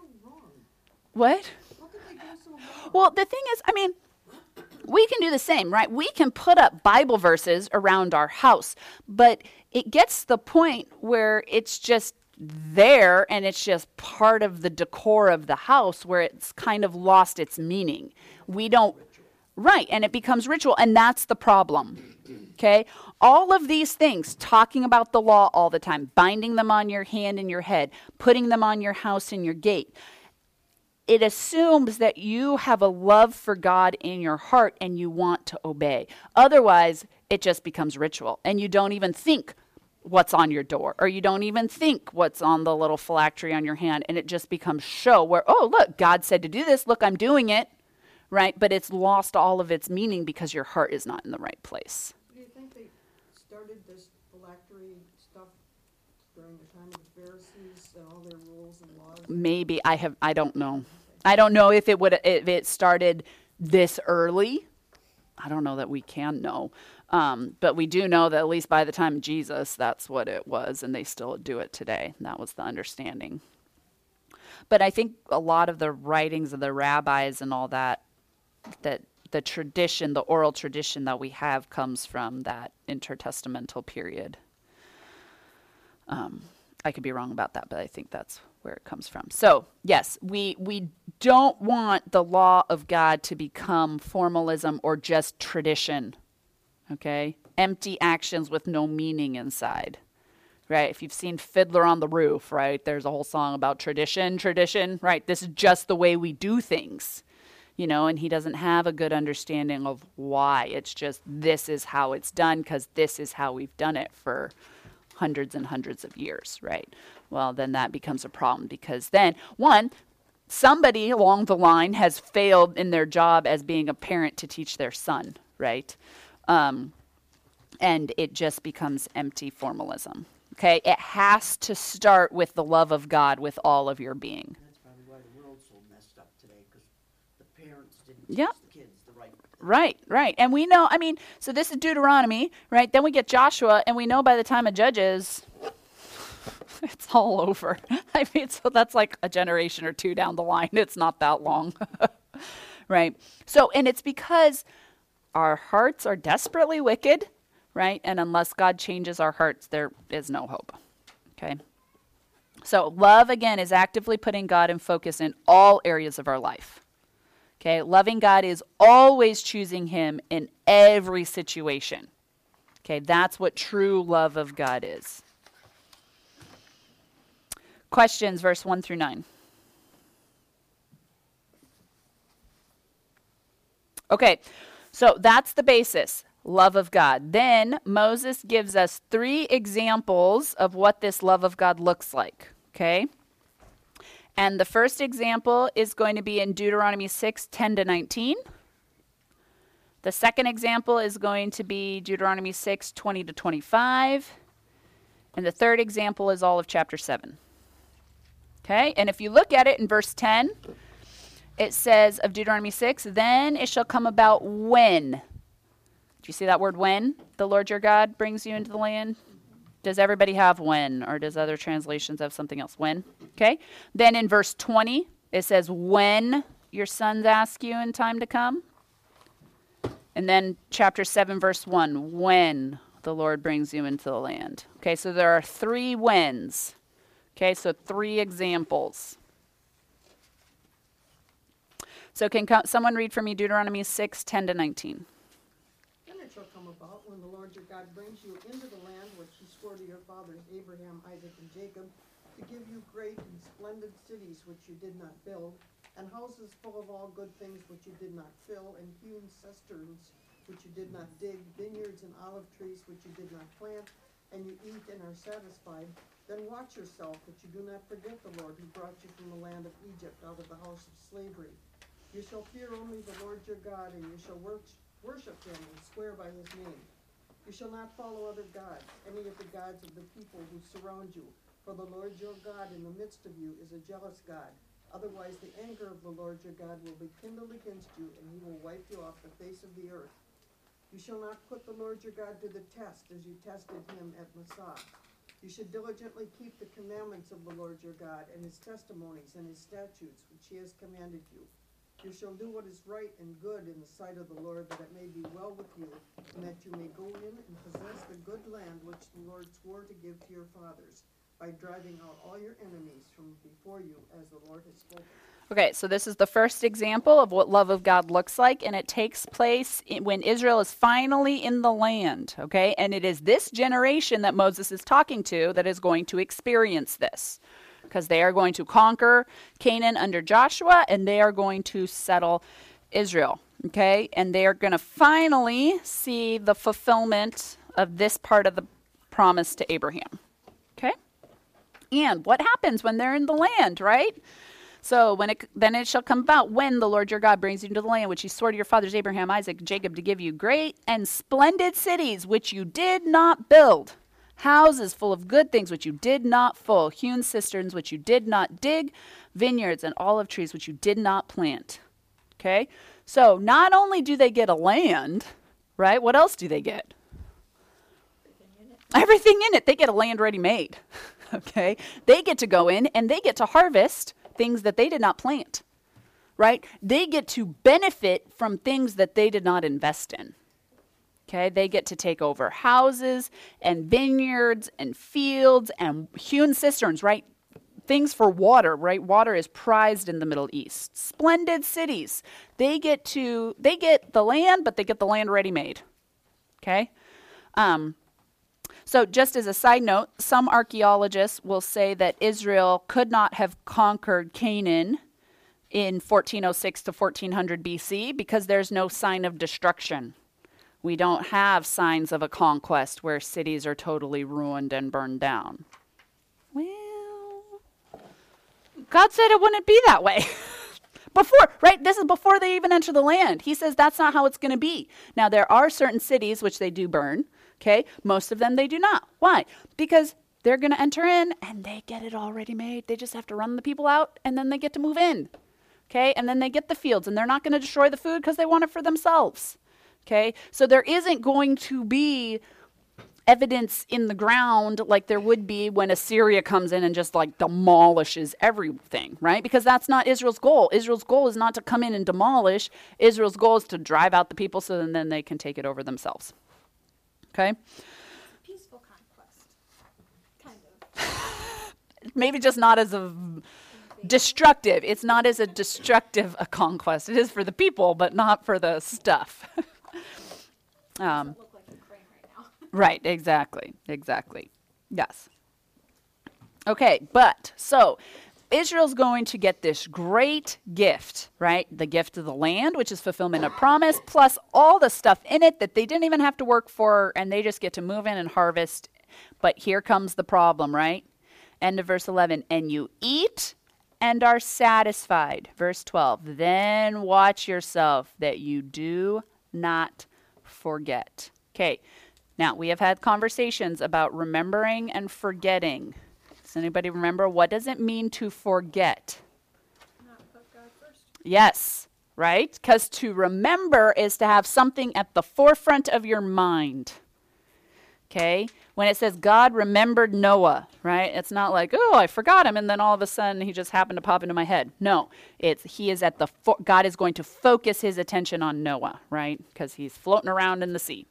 Speaker 1: What? Well, the thing is, I mean, we can do the same, right? We can put up Bible verses around our house, but it gets to the point where it's just there, and it's just part of the decor of the house, where it's kind of lost its meaning. We don't, right, and it becomes ritual, and that's the problem. Okay, all of these things, talking about the law all the time, binding them on your hand and your head, putting them on your house and your gate, it assumes that you have a love for God in your heart and you want to obey. Otherwise, it just becomes ritual, and you don't even think what's on your door, or you don't even think what's on the little phylactery on your hand, and it just becomes show where, oh, look, God said to do this, look, I'm doing it, right? But it's lost all of its meaning because your heart is not in the right place.
Speaker 3: Do you think they started this phylactery stuff during the time of the Pharisees and all their rules and laws?
Speaker 1: Maybe. I have, I don't know. I don't know if it would, if it started this early. I don't know that we can know. Um, but we do know that at least by the time of Jesus, that's what it was, and they still do it today. And that was the understanding. But I think a lot of the writings of the rabbis and all that, that the tradition, the oral tradition that we have comes from that intertestamental period. Um, I could be wrong about that, but I think that's where it comes from. So, yes, we we don't want the law of God to become formalism or just tradition, okay? Empty actions with no meaning inside, right? If you've seen Fiddler on the Roof, right, there's a whole song about tradition, tradition, right? This is just the way we do things, you know, and he doesn't have a good understanding of why. It's just this is how it's done because this is how we've done it for hundreds and hundreds of years, right? Well, then that becomes a problem because then, one, somebody along the line has failed in their job as being a parent to teach their son, right? Um, and it just becomes empty formalism, okay? It has to start with the love of God with all of your being.
Speaker 5: That's probably why the world's so messed up today, because the parents didn't
Speaker 1: Yep.
Speaker 5: teach the kids the right thing.
Speaker 1: Right, right. And we know, I mean, so this is Deuteronomy, right? Then we get Joshua, and we know by the time of Judges, it's all over. I mean, so that's like a generation or two down the line. It's not that long, right? So, and it's because our hearts are desperately wicked, right? And unless God changes our hearts, there is no hope, okay? So love, again, is actively putting God in focus in all areas of our life. Okay, loving God is always choosing him in every situation. Okay, that's what true love of God is. Questions, verse one through nine. Okay, so that's the basis, love of God. Then Moses gives us three examples of what this love of God looks like. Okay? And the first example is going to be in Deuteronomy six, ten to nineteen. The second example is going to be Deuteronomy six, twenty to twenty-five. And the third example is all of chapter seven. Okay? And if you look at it in verse ten, it says of Deuteronomy six, then it shall come about when. Do you see that word when? The Lord your God brings you into the land. Does everybody have when, or does other translations have something else? When? Okay. Then in verse twenty, it says, when your sons ask you in time to come. And then chapter seven, verse one, when the Lord brings you into the land. Okay, so there are three whens. Okay, so three examples. So can co- someone read for me Deuteronomy six, ten to nineteen?
Speaker 3: Then it shall come about, when the Lord your God brings you into the land which he swore to your fathers Abraham, Isaac, and Jacob, to give you great and splendid cities which you did not build, and houses full of all good things which you did not fill, and hewn cisterns which you did not dig, vineyards and olive trees which you did not plant, and you eat and are satisfied, then watch yourself that you do not forget the Lord who brought you from the land of Egypt out of the house of slavery. You shall fear only the Lord your God, and you shall wor- worship him and swear by his name. You shall not follow other gods, any of the gods of the people who surround you, for the Lord your God in the midst of you is a jealous God. Otherwise the anger of the Lord your God will be kindled against you, and he will wipe you off the face of the earth. You shall not put the Lord your God to the test, as you tested him at Massah. You should diligently keep the commandments of the Lord your God, and his testimonies and his statutes, which he has commanded you. You shall do what is right and good in the sight of the Lord, that it may be well with you, and that you may go in and possess the good land which the Lord swore to give to your fathers, by driving out all your enemies from before you, as the Lord has spoken.
Speaker 1: Okay, so this is the first example of what love of God looks like, and it takes place in, when Israel is finally in the land, okay? And it is this generation that Moses is talking to that is going to experience this, because they are going to conquer Canaan under Joshua, and they are going to settle Israel, okay? And they are going to finally see the fulfillment of this part of the promise to Abraham, okay? And what happens when they're in the land, right? So when it, then it shall come about when the Lord your God brings you into the land which he swore to your fathers Abraham, Isaac, and Jacob to give you great and splendid cities which you did not build, houses full of good things which you did not fill, hewn cisterns which you did not dig, vineyards and olive trees which you did not plant. Okay? So not only do they get a land, right? What else do they get?
Speaker 2: Everything in it.
Speaker 1: Everything in it. They get a land ready made. Okay? They get to go in and they get to harvest things that they did not plant, right? They get to benefit from things that they did not invest in. Okay, they get to take over houses and vineyards and fields and hewn cisterns, right? things for water, right? Water is prized in the Middle East. Splendid cities. They get to, they get the land, but they get the land ready made. Okay? Um, so just as a side note, some archaeologists will say that Israel could not have conquered Canaan in fourteen oh six to fourteen hundred B C because there's no sign of destruction. We don't have signs of a conquest where cities are totally ruined and burned down. Well, God said it wouldn't be that way. Before, right? This is before they even enter the land. He says that's not how it's going to be. Now, there are certain cities which they do burn, okay? Most of them they do not. Why? Because they're going to enter in and they get it already made. They just have to run the people out and then they get to move in, okay? And then they get the fields and they're not going to destroy the food because they want it for themselves, okay? So there isn't going to be evidence in the ground like there would be when Assyria comes in and just like demolishes everything, right? Because that's not Israel's goal. Israel's goal is not to come in and demolish. Israel's goal is to drive out the people so then they can take it over themselves. Okay?
Speaker 2: Peaceful conquest. Kind of.
Speaker 1: Maybe just not as a destructive. It's not as a destructive a conquest. It is for the people, but not for the stuff. um,
Speaker 2: Look like Ukraine right now.
Speaker 1: Right, exactly, exactly. Yes. Okay, but so Israel's going to get this great gift, right? The gift of the land, which is fulfillment of promise, plus all the stuff in it that they didn't even have to work for, and they just get to move in and harvest. But here comes the problem, right? End of verse eleven. And you eat and are satisfied. Verse twelve. Then watch yourself that you do not forget. Okay. Now, we have had conversations about remembering and forgetting. Does anybody remember? What does it mean to forget?
Speaker 2: Not put God first.
Speaker 1: Yes, right? Because to remember is to have something at the forefront of your mind. Okay? When it says God remembered Noah, right? It's not like, oh, I forgot him, and then all of a sudden he just happened to pop into my head. No, it's he is at the, fo- God is going to focus his attention on Noah, right? Because he's floating around in the sea.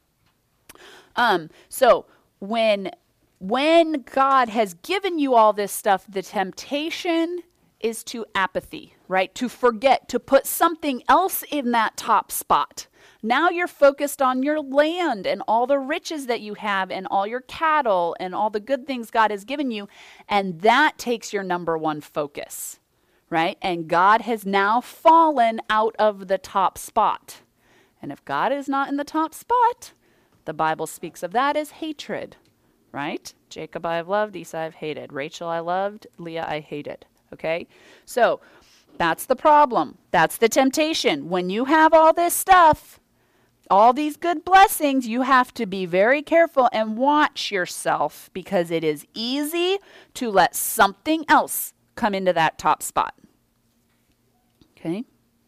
Speaker 1: Um, so when when God has given you all this stuff, the temptation is to apathy, right? To forget, to put something else in that top spot. Now you're focused on your land and all the riches that you have and all your cattle and all the good things God has given you, and that takes your number one focus, right? And God has now fallen out of the top spot. And if God is not in the top spot, the Bible speaks of that as hatred, right? Jacob I have loved, Esau I have hated. Rachel I loved, Leah I hated, okay? So that's the problem. That's the temptation. When you have all this stuff, all these good blessings, you have to be very careful and watch yourself because it is easy to let something else come into that top spot, okay?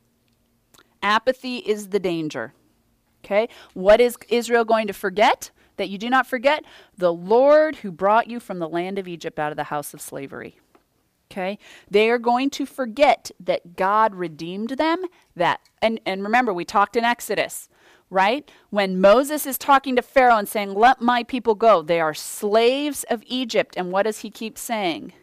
Speaker 1: Apathy is the danger. Okay, what is Israel going to forget? That you do not forget the Lord who brought you from the land of Egypt out of the house of slavery. Okay, they are going to forget that God redeemed them. That and, and remember, we talked in Exodus, right? When Moses is talking to Pharaoh and saying, let my people go, they are slaves of Egypt. And what does he keep saying?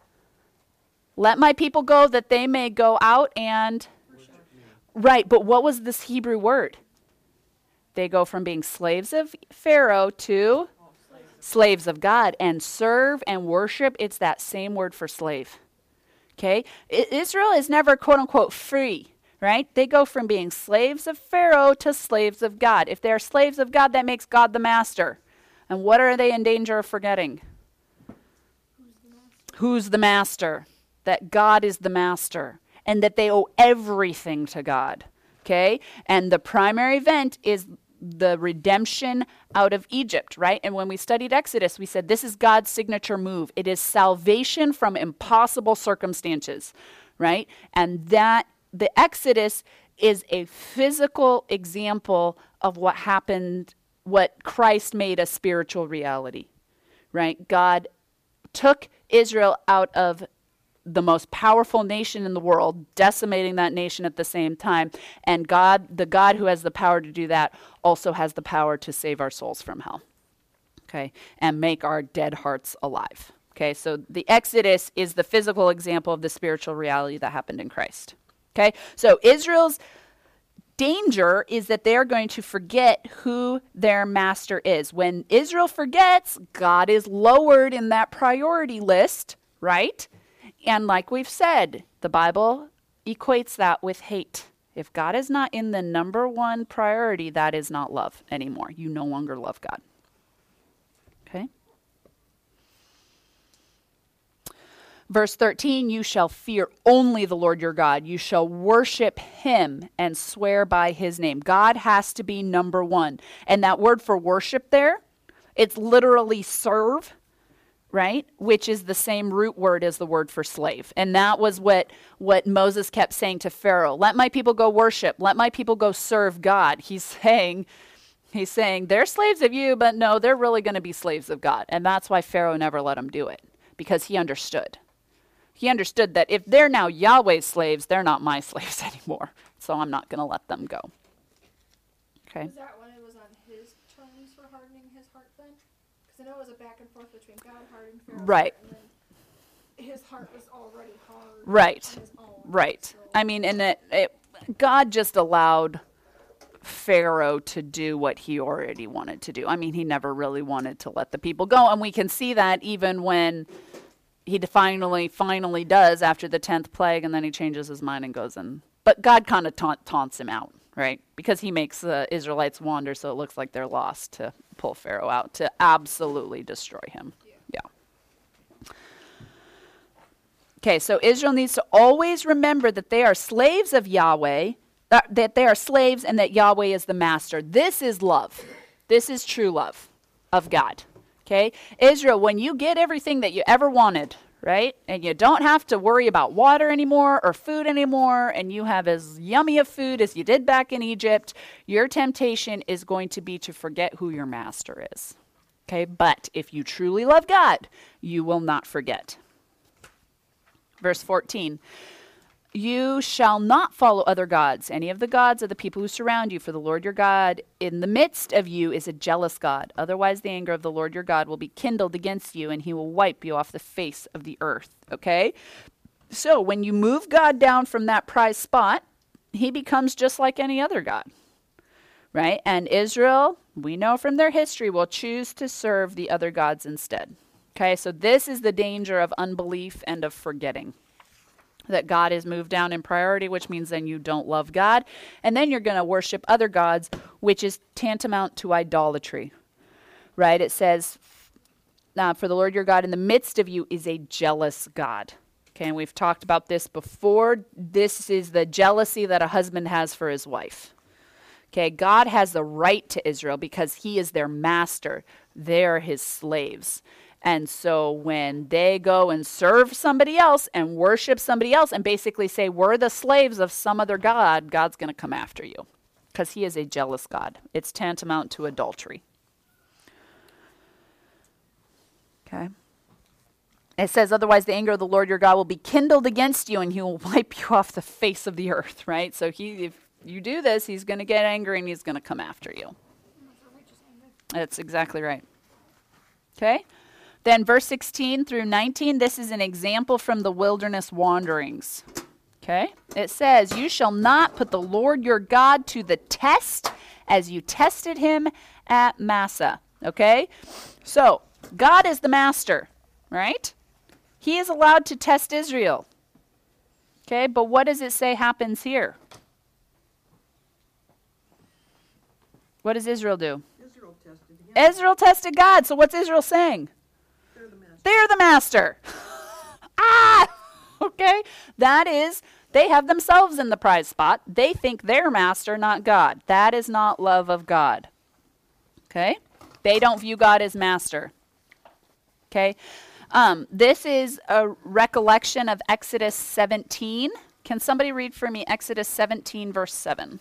Speaker 1: Let my people go that they may go out and... Right, but what was this Hebrew word? They go from being slaves of Pharaoh to slaves of God. And serve and worship, it's that same word for slave. Okay? I- Israel is never quote unquote free, right? They go from being slaves of Pharaoh to slaves of God. If they're slaves of God, that makes God the master. And what are they in danger of forgetting?
Speaker 2: Who's the master?
Speaker 1: Who's the master? That God is the master. And that they owe everything to God. Okay? And the primary event is the redemption out of Egypt, right? And when we studied Exodus, we said this is God's signature move. It is salvation from impossible circumstances, right? And that the Exodus is a physical example of what happened, what Christ made a spiritual reality, right? God took Israel out of the most powerful nation in the world, decimating that nation at the same time. And God, the God who has the power to do that, also has the power to save our souls from hell. Okay? And make our dead hearts alive. Okay? Okay, so the Exodus is the physical example of the spiritual reality that happened in Christ. Okay, so Israel's danger is that they're going to forget who their master is. When Israel forgets, God is lowered in that priority list, right? And like we've said, the Bible equates that with hate. If God is not in the number one priority, that is not love anymore. You no longer love God. Okay? Verse thirteen, you shall fear only the Lord your God. You shall worship him and swear by his name. God has to be number one. And that word for worship there, it's literally serve, right? Which is the same root word as the word for slave. And that was what, what Moses kept saying to Pharaoh. Let my people go worship. Let my people go serve God. He's saying, he's saying, they're slaves of you, but no, they're really going to be slaves of God. And that's why Pharaoh never let them do it, because he understood. He understood that if they're now Yahweh's slaves, they're not my slaves anymore. So I'm not going to let them go. Okay.
Speaker 2: Was that when it was on his terms for hardening his heart then? Because I know it was a back and forth between God hardening Pharaoh's
Speaker 1: Right.
Speaker 2: heart, and then his heart was already hard.
Speaker 1: Right.
Speaker 2: On his own,
Speaker 1: Right.
Speaker 2: so-
Speaker 1: I mean, and it, it, God just allowed Pharaoh to do what he already wanted to do. I mean, he never really wanted to let the people go. And we can see that even when he finally, finally does after the tenth plague, and then he changes his mind and goes in. But God kind of taunt, taunts him out, right? Because he makes the Israelites wander so it looks like they're lost to pull Pharaoh out, to absolutely destroy him. Yeah. Okay, so Israel needs to always remember that they are slaves of Yahweh, that, that they are slaves and that Yahweh is the master. This is love. This is true love of God. Okay, Israel, when you get everything that you ever wanted, right, and you don't have to worry about water anymore or food anymore, and you have as yummy of food as you did back in Egypt, your temptation is going to be to forget who your master is. Okay, but if you truly love God, you will not forget. Verse fourteen, you shall not follow other gods, any of the gods of the people who surround you, for the Lord your God in the midst of you is a jealous God. Otherwise the anger of the Lord your God will be kindled against you, and he will wipe you off the face of the earth. Okay? So when you move God down from that prize spot, he becomes just like any other God. Right? And Israel, we know from their history, will choose to serve the other gods instead. Okay? So this is the danger of unbelief and of forgetting that God is moved down in priority, which means then you don't love God. And then you're going to worship other gods, which is tantamount to idolatry, right? It says, uh, for the Lord your God in the midst of you is a jealous God. Okay, and we've talked about this before. This is the jealousy that a husband has for his wife. Okay, God has the right to Israel because he is their master. They're his slaves. And so when they go and serve somebody else and worship somebody else and basically say, we're the slaves of some other God, God's going to come after you because he is a jealous God. It's tantamount to adultery. Okay. It says, otherwise the anger of the Lord your God will be kindled against you and he will wipe you off the face of the earth, right? So he, if you do this, he's going to get angry and he's going to come after you. That's exactly right. Okay. Then verse sixteen through nineteen, this is an example from the wilderness wanderings. Okay? It says, you shall not put the Lord your God to the test as you tested him at Massah. Okay? So, God is the master, right? He is allowed to test Israel. Okay? But what does it say happens here? What does Israel do?
Speaker 3: Israel tested him.
Speaker 1: Israel tested God. So what's Israel saying?
Speaker 3: They're the master.
Speaker 1: They're the master. ah! Okay? That is, they have themselves in the prize spot. They think they're master, not God. That is not love of God. Okay? They don't view God as master. Okay? Um, this is a recollection of Exodus seventeen. Can somebody read for me Exodus seventeen, verse seven?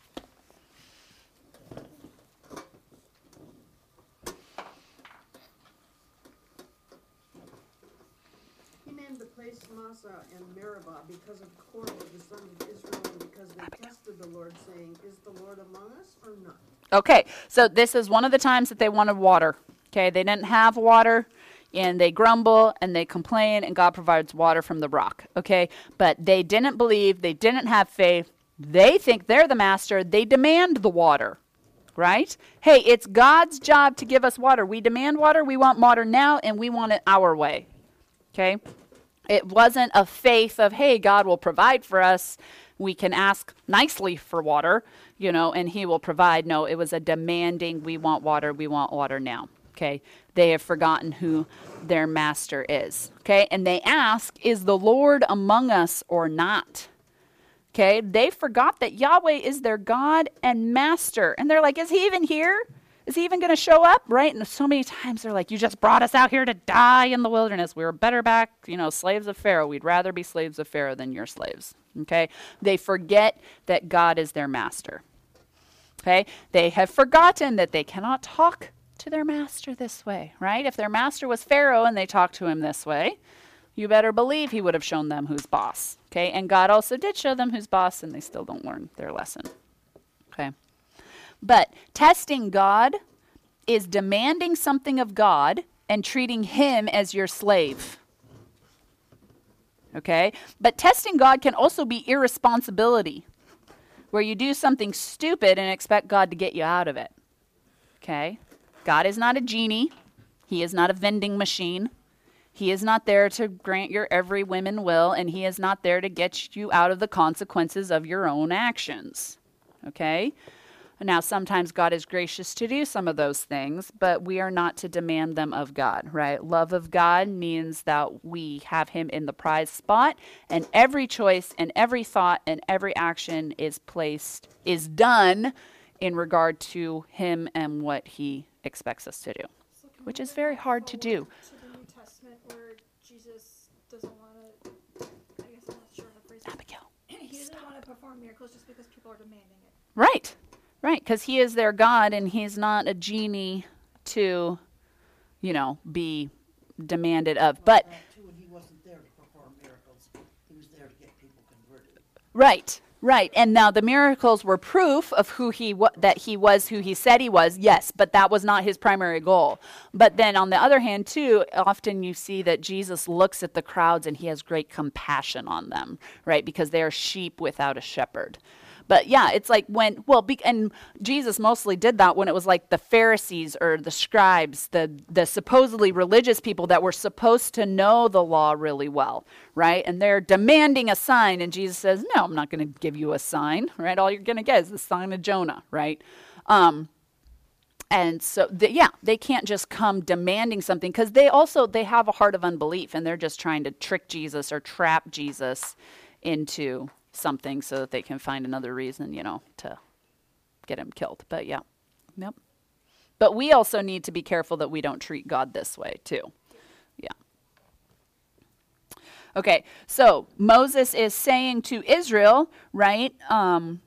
Speaker 3: Massah and Meribah because of Korah, the son of Israel, and because they tested the Lord, saying, is the Lord among us or not?
Speaker 1: Okay, so this is one of the times that they wanted water. Okay, they didn't have water and they grumble and they complain, and God provides water from the rock, okay? But they didn't believe, they didn't have faith. They think they're the master. They demand the water, right? Hey, it's God's job to give us water. We demand water. We want water now, and we want it our way, okay? It wasn't a faith of, hey, God will provide for us. We can ask nicely for water, you know, and he will provide. No, it was a demanding, we want water, we want water now, okay? They have forgotten who their master is, okay? And they ask, is the Lord among us or not? Okay, they forgot that Yahweh is their God and master. And they're like, is he even here? Is he even going to show up? Right? And so many times they're like, you just brought us out here to die in the wilderness. We were better back, you know, slaves of Pharaoh. We'd rather be slaves of Pharaoh than your slaves. Okay? They forget that God is their master. Okay? They have forgotten that they cannot talk to their master this way, right? If their master was Pharaoh and they talked to him this way, you better believe he would have shown them who's boss. Okay? And God also did show them who's boss, and they still don't learn their lesson. Okay? But testing God is demanding something of God and treating him as your slave. Okay? But testing God can also be irresponsibility, where you do something stupid and expect God to get you out of it. Okay? God is not a genie. He is not a vending machine. He is not there to grant your every whim and will, and he is not there to get you out of the consequences of your own actions. Okay? Now, sometimes God is gracious to do some of those things, but we are not to demand them of God, right? Love of God means that we have him in the prize spot, and every choice and every thought and every action is placed, is done in regard to him and what he expects us to do,
Speaker 2: So can
Speaker 1: which
Speaker 2: we
Speaker 1: is
Speaker 2: bring
Speaker 1: very
Speaker 2: that
Speaker 1: hard to do.
Speaker 2: forward To the New Testament, where Jesus doesn't want to. I guess I'm not sure how to phrase it.
Speaker 1: Abigail.
Speaker 2: He doesn't want to perform miracles just because people are demanding it.
Speaker 1: Right, right, because he is their God, and he's not a genie to, you know, be demanded of. But,
Speaker 5: That too, and he wasn't there to perform miracles. He was there to get people converted.
Speaker 1: right, right. And now the miracles were proof of who he wa- that he was who he said he was, yes, but that was not his primary goal. But then on the other hand, too, often you see that Jesus looks at the crowds and he has great compassion on them, right, because they are sheep without a shepherd. But yeah, it's like when, well, be, and Jesus mostly did that when it was like the Pharisees or the scribes, the, the supposedly religious people that were supposed to know the law really well, right? And they're demanding a sign, and Jesus says, no, I'm not going to give you a sign, right? All you're going to get is the sign of Jonah, right? Um, and so, the, yeah, they can't just come demanding something, because they also, they have a heart of unbelief, and they're just trying to trick Jesus or trap Jesus into something so that they can find another reason, you know, to get him killed. But yeah, yep. But we also need to be careful that we don't treat God this way too. Yeah. Okay, so Moses is saying to Israel, right, um,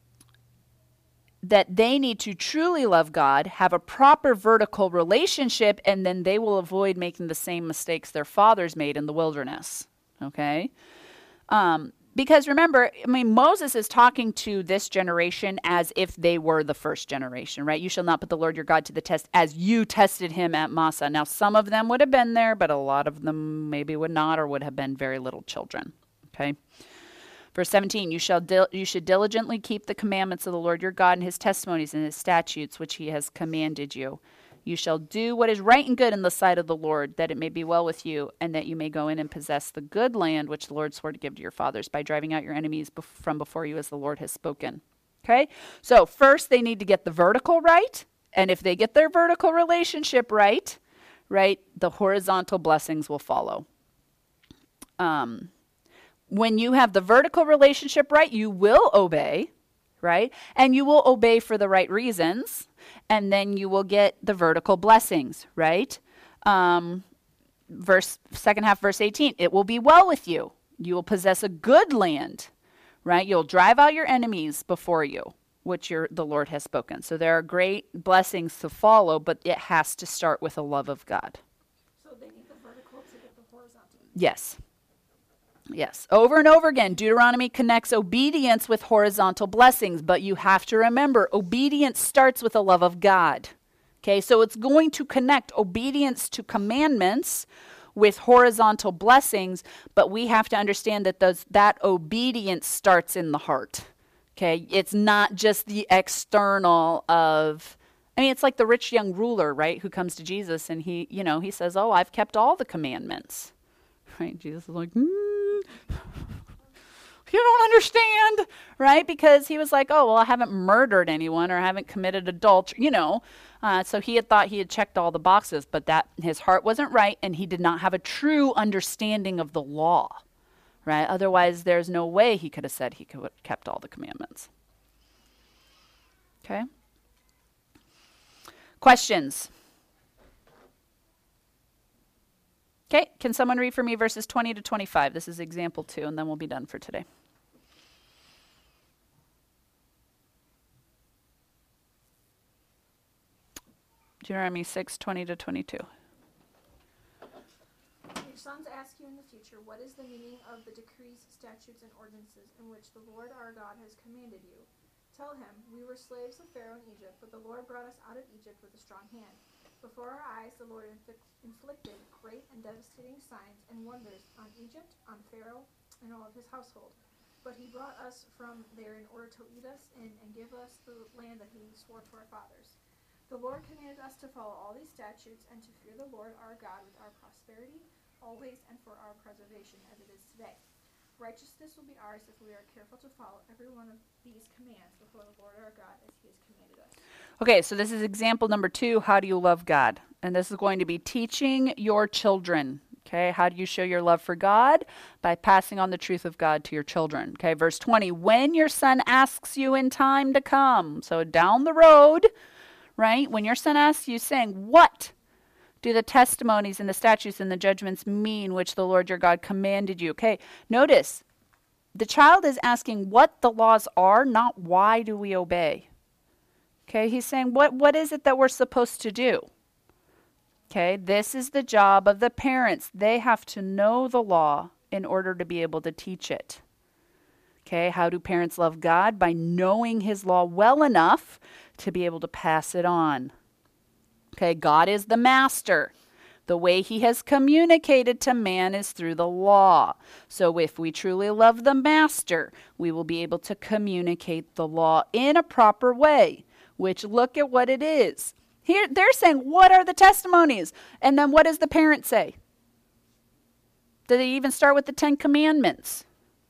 Speaker 1: that they need to truly love God, have a proper vertical relationship, and then they will avoid making the same mistakes their fathers made in the wilderness. Okay? Um, Because remember, I mean, Moses is talking to this generation as if they were the first generation, right? You shall not put the Lord your God to the test as you tested him at Massah. Now, some of them would have been there, but a lot of them maybe would not, or would have been very little children, okay? Verse seventeen, you shall dil- you should diligently keep the commandments of the Lord your God and his testimonies and his statutes, which he has commanded you. You shall do what is right and good in the sight of the Lord, that it may be well with you, and that you may go in and possess the good land which the Lord swore to give to your fathers by driving out your enemies bef- from before you as the Lord has spoken. Okay? So first they need to get the vertical right, and if they get their vertical relationship right, right, the horizontal blessings will follow. Um, when you have the vertical relationship right, you will obey, right? And you will obey for the right reasons, and then you will get the vertical blessings, right? Um, verse second half, verse eighteen, it will be well with you. You will possess a good land, right? You'll drive out your enemies before you, which your, the Lord has spoken. So there are great blessings to follow, but it has to start with a love of God.
Speaker 2: So they need the vertical to get the horizontal.
Speaker 1: Yes. Yes. Over and over again, Deuteronomy connects obedience with horizontal blessings, but you have to remember, obedience starts with a love of God. Okay, so it's going to connect obedience to commandments with horizontal blessings, but we have to understand that those, that obedience starts in the heart. Okay, it's not just the external of, I mean, it's like the rich young ruler, right, who comes to Jesus and he, you know, he says, oh, I've kept all the commandments. Right, Jesus is like, hmm. You don't understand, right? Because he was like, oh, well, I haven't murdered anyone or I haven't committed adultery, you know. Uh, so he had thought he had checked all the boxes, but that his heart wasn't right and he did not have a true understanding of the law, right? Otherwise, there's no way he could have said he could have kept all the commandments. Okay? Questions? Okay, can someone read for me verses twenty to twenty-five? This is example two, and then we'll be done for today. Deuteronomy six, twenty to twenty-two.
Speaker 2: Your sons ask you in the future, what is the meaning of the decrees, statutes, and ordinances in which the Lord our God has commanded you? Tell him, we were slaves of Pharaoh in Egypt, but the Lord brought us out of Egypt with a strong hand. Before our eyes, the Lord inflict, inflicted great and devastating signs and wonders on Egypt, on Pharaoh, and all of his household. But he brought us from there in order to lead us in and give us the land that he swore to our fathers. The Lord commanded us to follow all these statutes and to fear the Lord our God with our prosperity, always and for our preservation, as it is today. Righteousness will be ours if we are careful to follow every one of these commands before the Lord our God as he has commanded us.
Speaker 1: Okay, so this is example number two. How do you love God? And this is going to be teaching your children. Okay, how do you show your love for God? By passing on the truth of God to your children. Okay, verse twenty, when your son asks you in time to come, so down the road, right, when your son asks you saying, what do the testimonies and the statutes and the judgments mean which the Lord your God commanded you? Okay, notice, the child is asking what the laws are, not why do we obey. Okay, he's saying, what, what is it that we're supposed to do? Okay, this is the job of the parents. They have to know the law in order to be able to teach it. Okay, how do parents love God? By knowing his law well enough to be able to pass it on. Okay, God is the master. The way he has communicated to man is through the law. So if we truly love the master, we will be able to communicate the law in a proper way. Which, look at what it is. Here they're saying, what are the testimonies? And then what does the parent say? Do they even start with the Ten Commandments?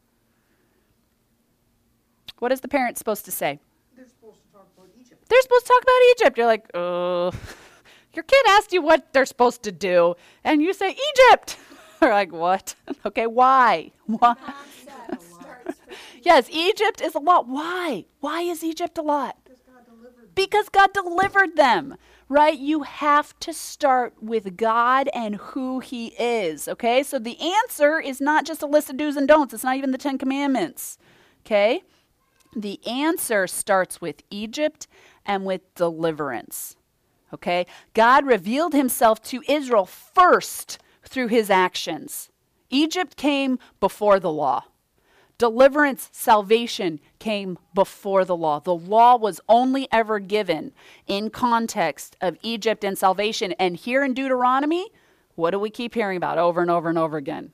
Speaker 1: What is the parent supposed to say?
Speaker 3: They're supposed to talk about Egypt.
Speaker 1: They're supposed to talk about Egypt. You're like, oh, your kid asked you what they're supposed to do, and you say Egypt. They're like, what? Okay, why? Why?
Speaker 2: Concept starts with
Speaker 1: Yes, Egypt is a lot. Why? Why is Egypt a lot?
Speaker 3: Because God delivered them.
Speaker 1: Because God delivered them, right? You have to start with God and who he is, okay? So the answer is not just a list of do's and don'ts. It's not even the Ten Commandments, okay? The answer starts with Egypt and with deliverance, okay? God revealed himself to Israel first through his actions. Egypt came before the law. Deliverance, salvation came before the law. The law was only ever given in context of Egypt and salvation. And here in Deuteronomy, what do we keep hearing about over and over and over again?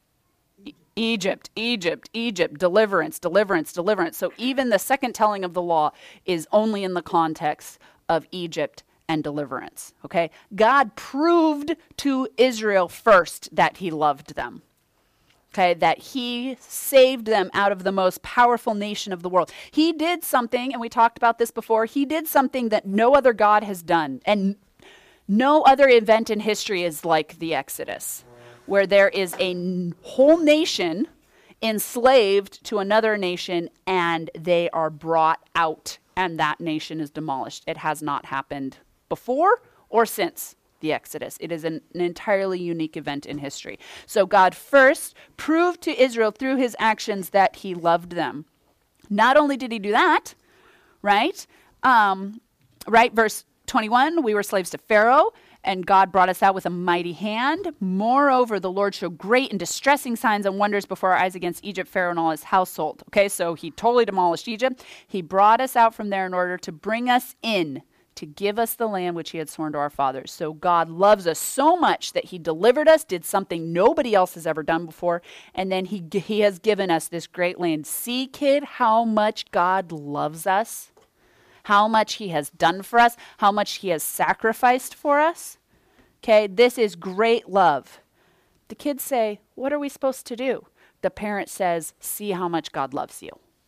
Speaker 1: E- Egypt, Egypt, Egypt, deliverance, deliverance, deliverance. So even the second telling of the law is only in the context of Egypt and deliverance, okay? God proved to Israel first that he loved them. Okay, that he saved them out of the most powerful nation of the world. He did something, and we talked about this before, he did something that no other God has done. And no other event in history is like the Exodus, where there is a n- whole nation enslaved to another nation, and they are brought out, and that nation is demolished. It has not happened before or since the Exodus. It is an, an entirely unique event in history. So God first proved to Israel through his actions that he loved them. Not only did he do that, right? Um, right, verse twenty-one, we were slaves to Pharaoh, and God brought us out with a mighty hand. Moreover, the Lord showed great and distressing signs and wonders before our eyes against Egypt, Pharaoh, and all his household. Okay, so he totally demolished Egypt. He brought us out from there in order to bring us in to give us the land which he had sworn to our fathers. So God loves us so much that he delivered us, did something nobody else has ever done before, and then he, he has given us this great land. See, kid, how much God loves us, how much he has done for us, how much he has sacrificed for us. Okay, this is great love. The kids say, what are we supposed to do? The parent says, see how much God loves you.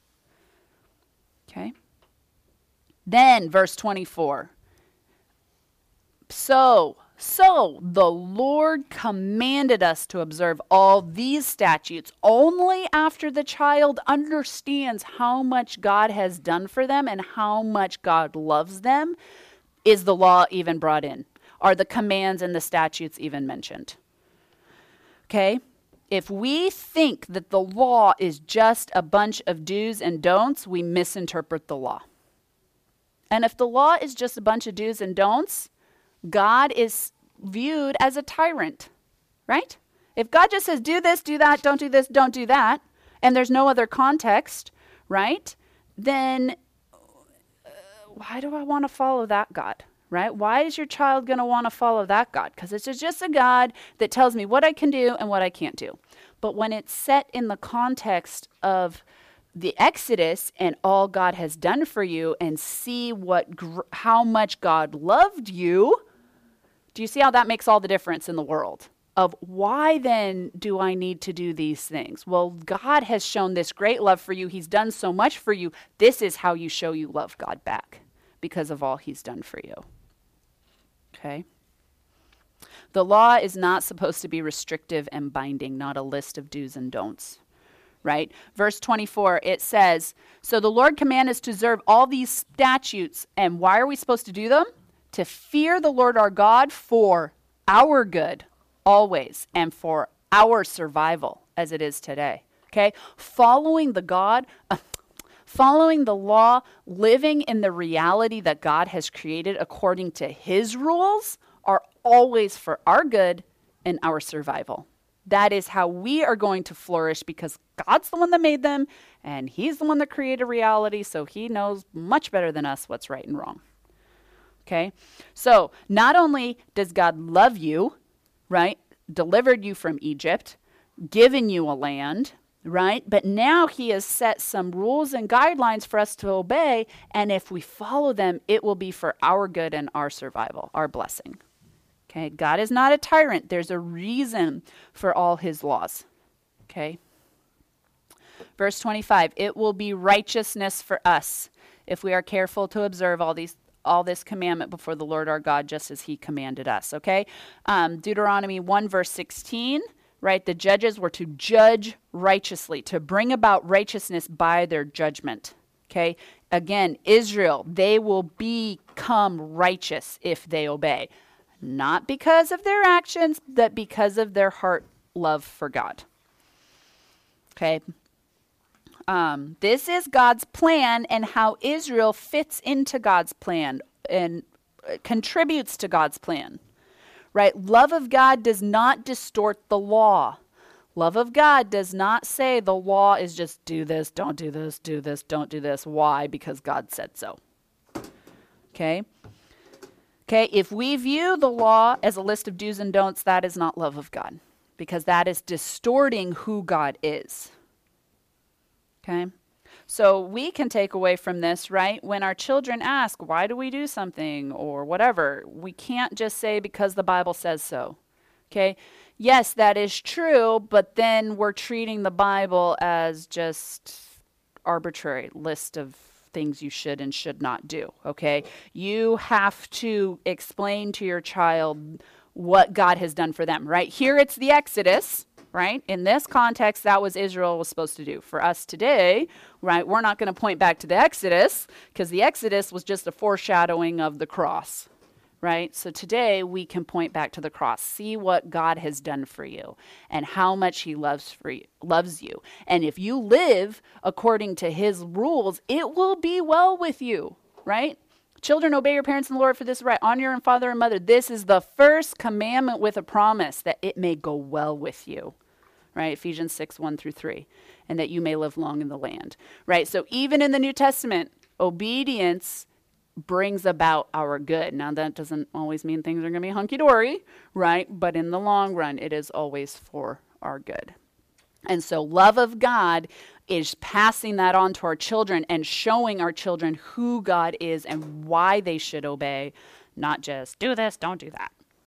Speaker 1: Okay. Then verse twenty-four. So, so the Lord commanded us to observe all these statutes only after the child understands how much God has done for them and how much God loves them. Is the law even brought in? Are the commands and the statutes even mentioned? Okay? If we think that the law is just a bunch of do's and don'ts, we misinterpret the law. And if the law is just a bunch of do's and don'ts, God is viewed as a tyrant, right? If God just says, do this, do that, don't do this, don't do that, and there's no other context, right? Then uh, why do I want to follow that God, right? Why is your child going to want to follow that God? Because it's just a God that tells me what I can do and what I can't do. But when it's set in the context of the Exodus and all God has done for you, and see what gr- how much God loved you, do you see how that makes all the difference in the world? Of why then do I need to do these things? Well, God has shown this great love for you. He's done so much for you. This is how you show you love God back, because of all he's done for you. Okay? The law is not supposed to be restrictive and binding, not a list of do's and don'ts. Right? Verse twenty-four, it says, so the Lord commanded us to observe all these statutes. And why are we supposed to do them? To fear the Lord our God for our good always, and for our survival as it is today. Okay? Following the God, uh, following the law, living in the reality that God has created according to his rules are always for our good and our survival. That is how we are going to flourish, because God's the one that made them, and he's the one that created reality, so he knows much better than us what's right and wrong. Okay? So, not only does God love you, right, delivered you from Egypt, given you a land, right, but now he has set some rules and guidelines for us to obey, and if we follow them, it will be for our good and our survival, our blessing. Okay, God is not a tyrant. There's a reason for all his laws. Okay. Verse twenty-five, it will be righteousness for us if we are careful to observe all these all this commandment before the Lord our God, just as he commanded us. Okay. Um, Deuteronomy one verse sixteen, right? The judges were to judge righteously, to bring about righteousness by their judgment. Okay. Again, Israel, they will become righteous if they obey. Not because of their actions, but because of their heart love for God. Okay. Um, this is God's plan and how Israel fits into God's plan and contributes to God's plan. Right? Love of God does not distort the law. Love of God does not say the law is just do this, don't do this, do this, don't do this. Why? Because God said so. Okay? Okay, if we view the law as a list of do's and don'ts, that is not love of God, because that is distorting who God is. Okay, so we can take away from this, right? When our children ask, why do we do something or whatever, we can't just say because the Bible says so. Okay, yes, that is true, but then we're treating the Bible as just arbitrary list of things you should and should not do, okay? You have to explain to your child what God has done for them, right? Here it's the Exodus, right? In this context, that was Israel was supposed to do. For us today, right, we're not going to point back to the Exodus, because the Exodus was just a foreshadowing of the cross, right? So today we can point back to the cross, see what God has done for you and how much he loves for you, loves you. And if you live according to his rules, it will be well with you, right? Children, obey your parents in the Lord, for this is right. Honor your father and mother. This is the first commandment with a promise that it may go well with you, right? Ephesians six, one through three, and that you may live long in the land, right? So even in the New Testament, obedience brings about our good. Now, that doesn't always mean things are going to be hunky-dory, right? But in the long run, it is always for our good. And so love of God is passing that on to our children and showing our children who God is and why they should obey, not just do this, don't do that.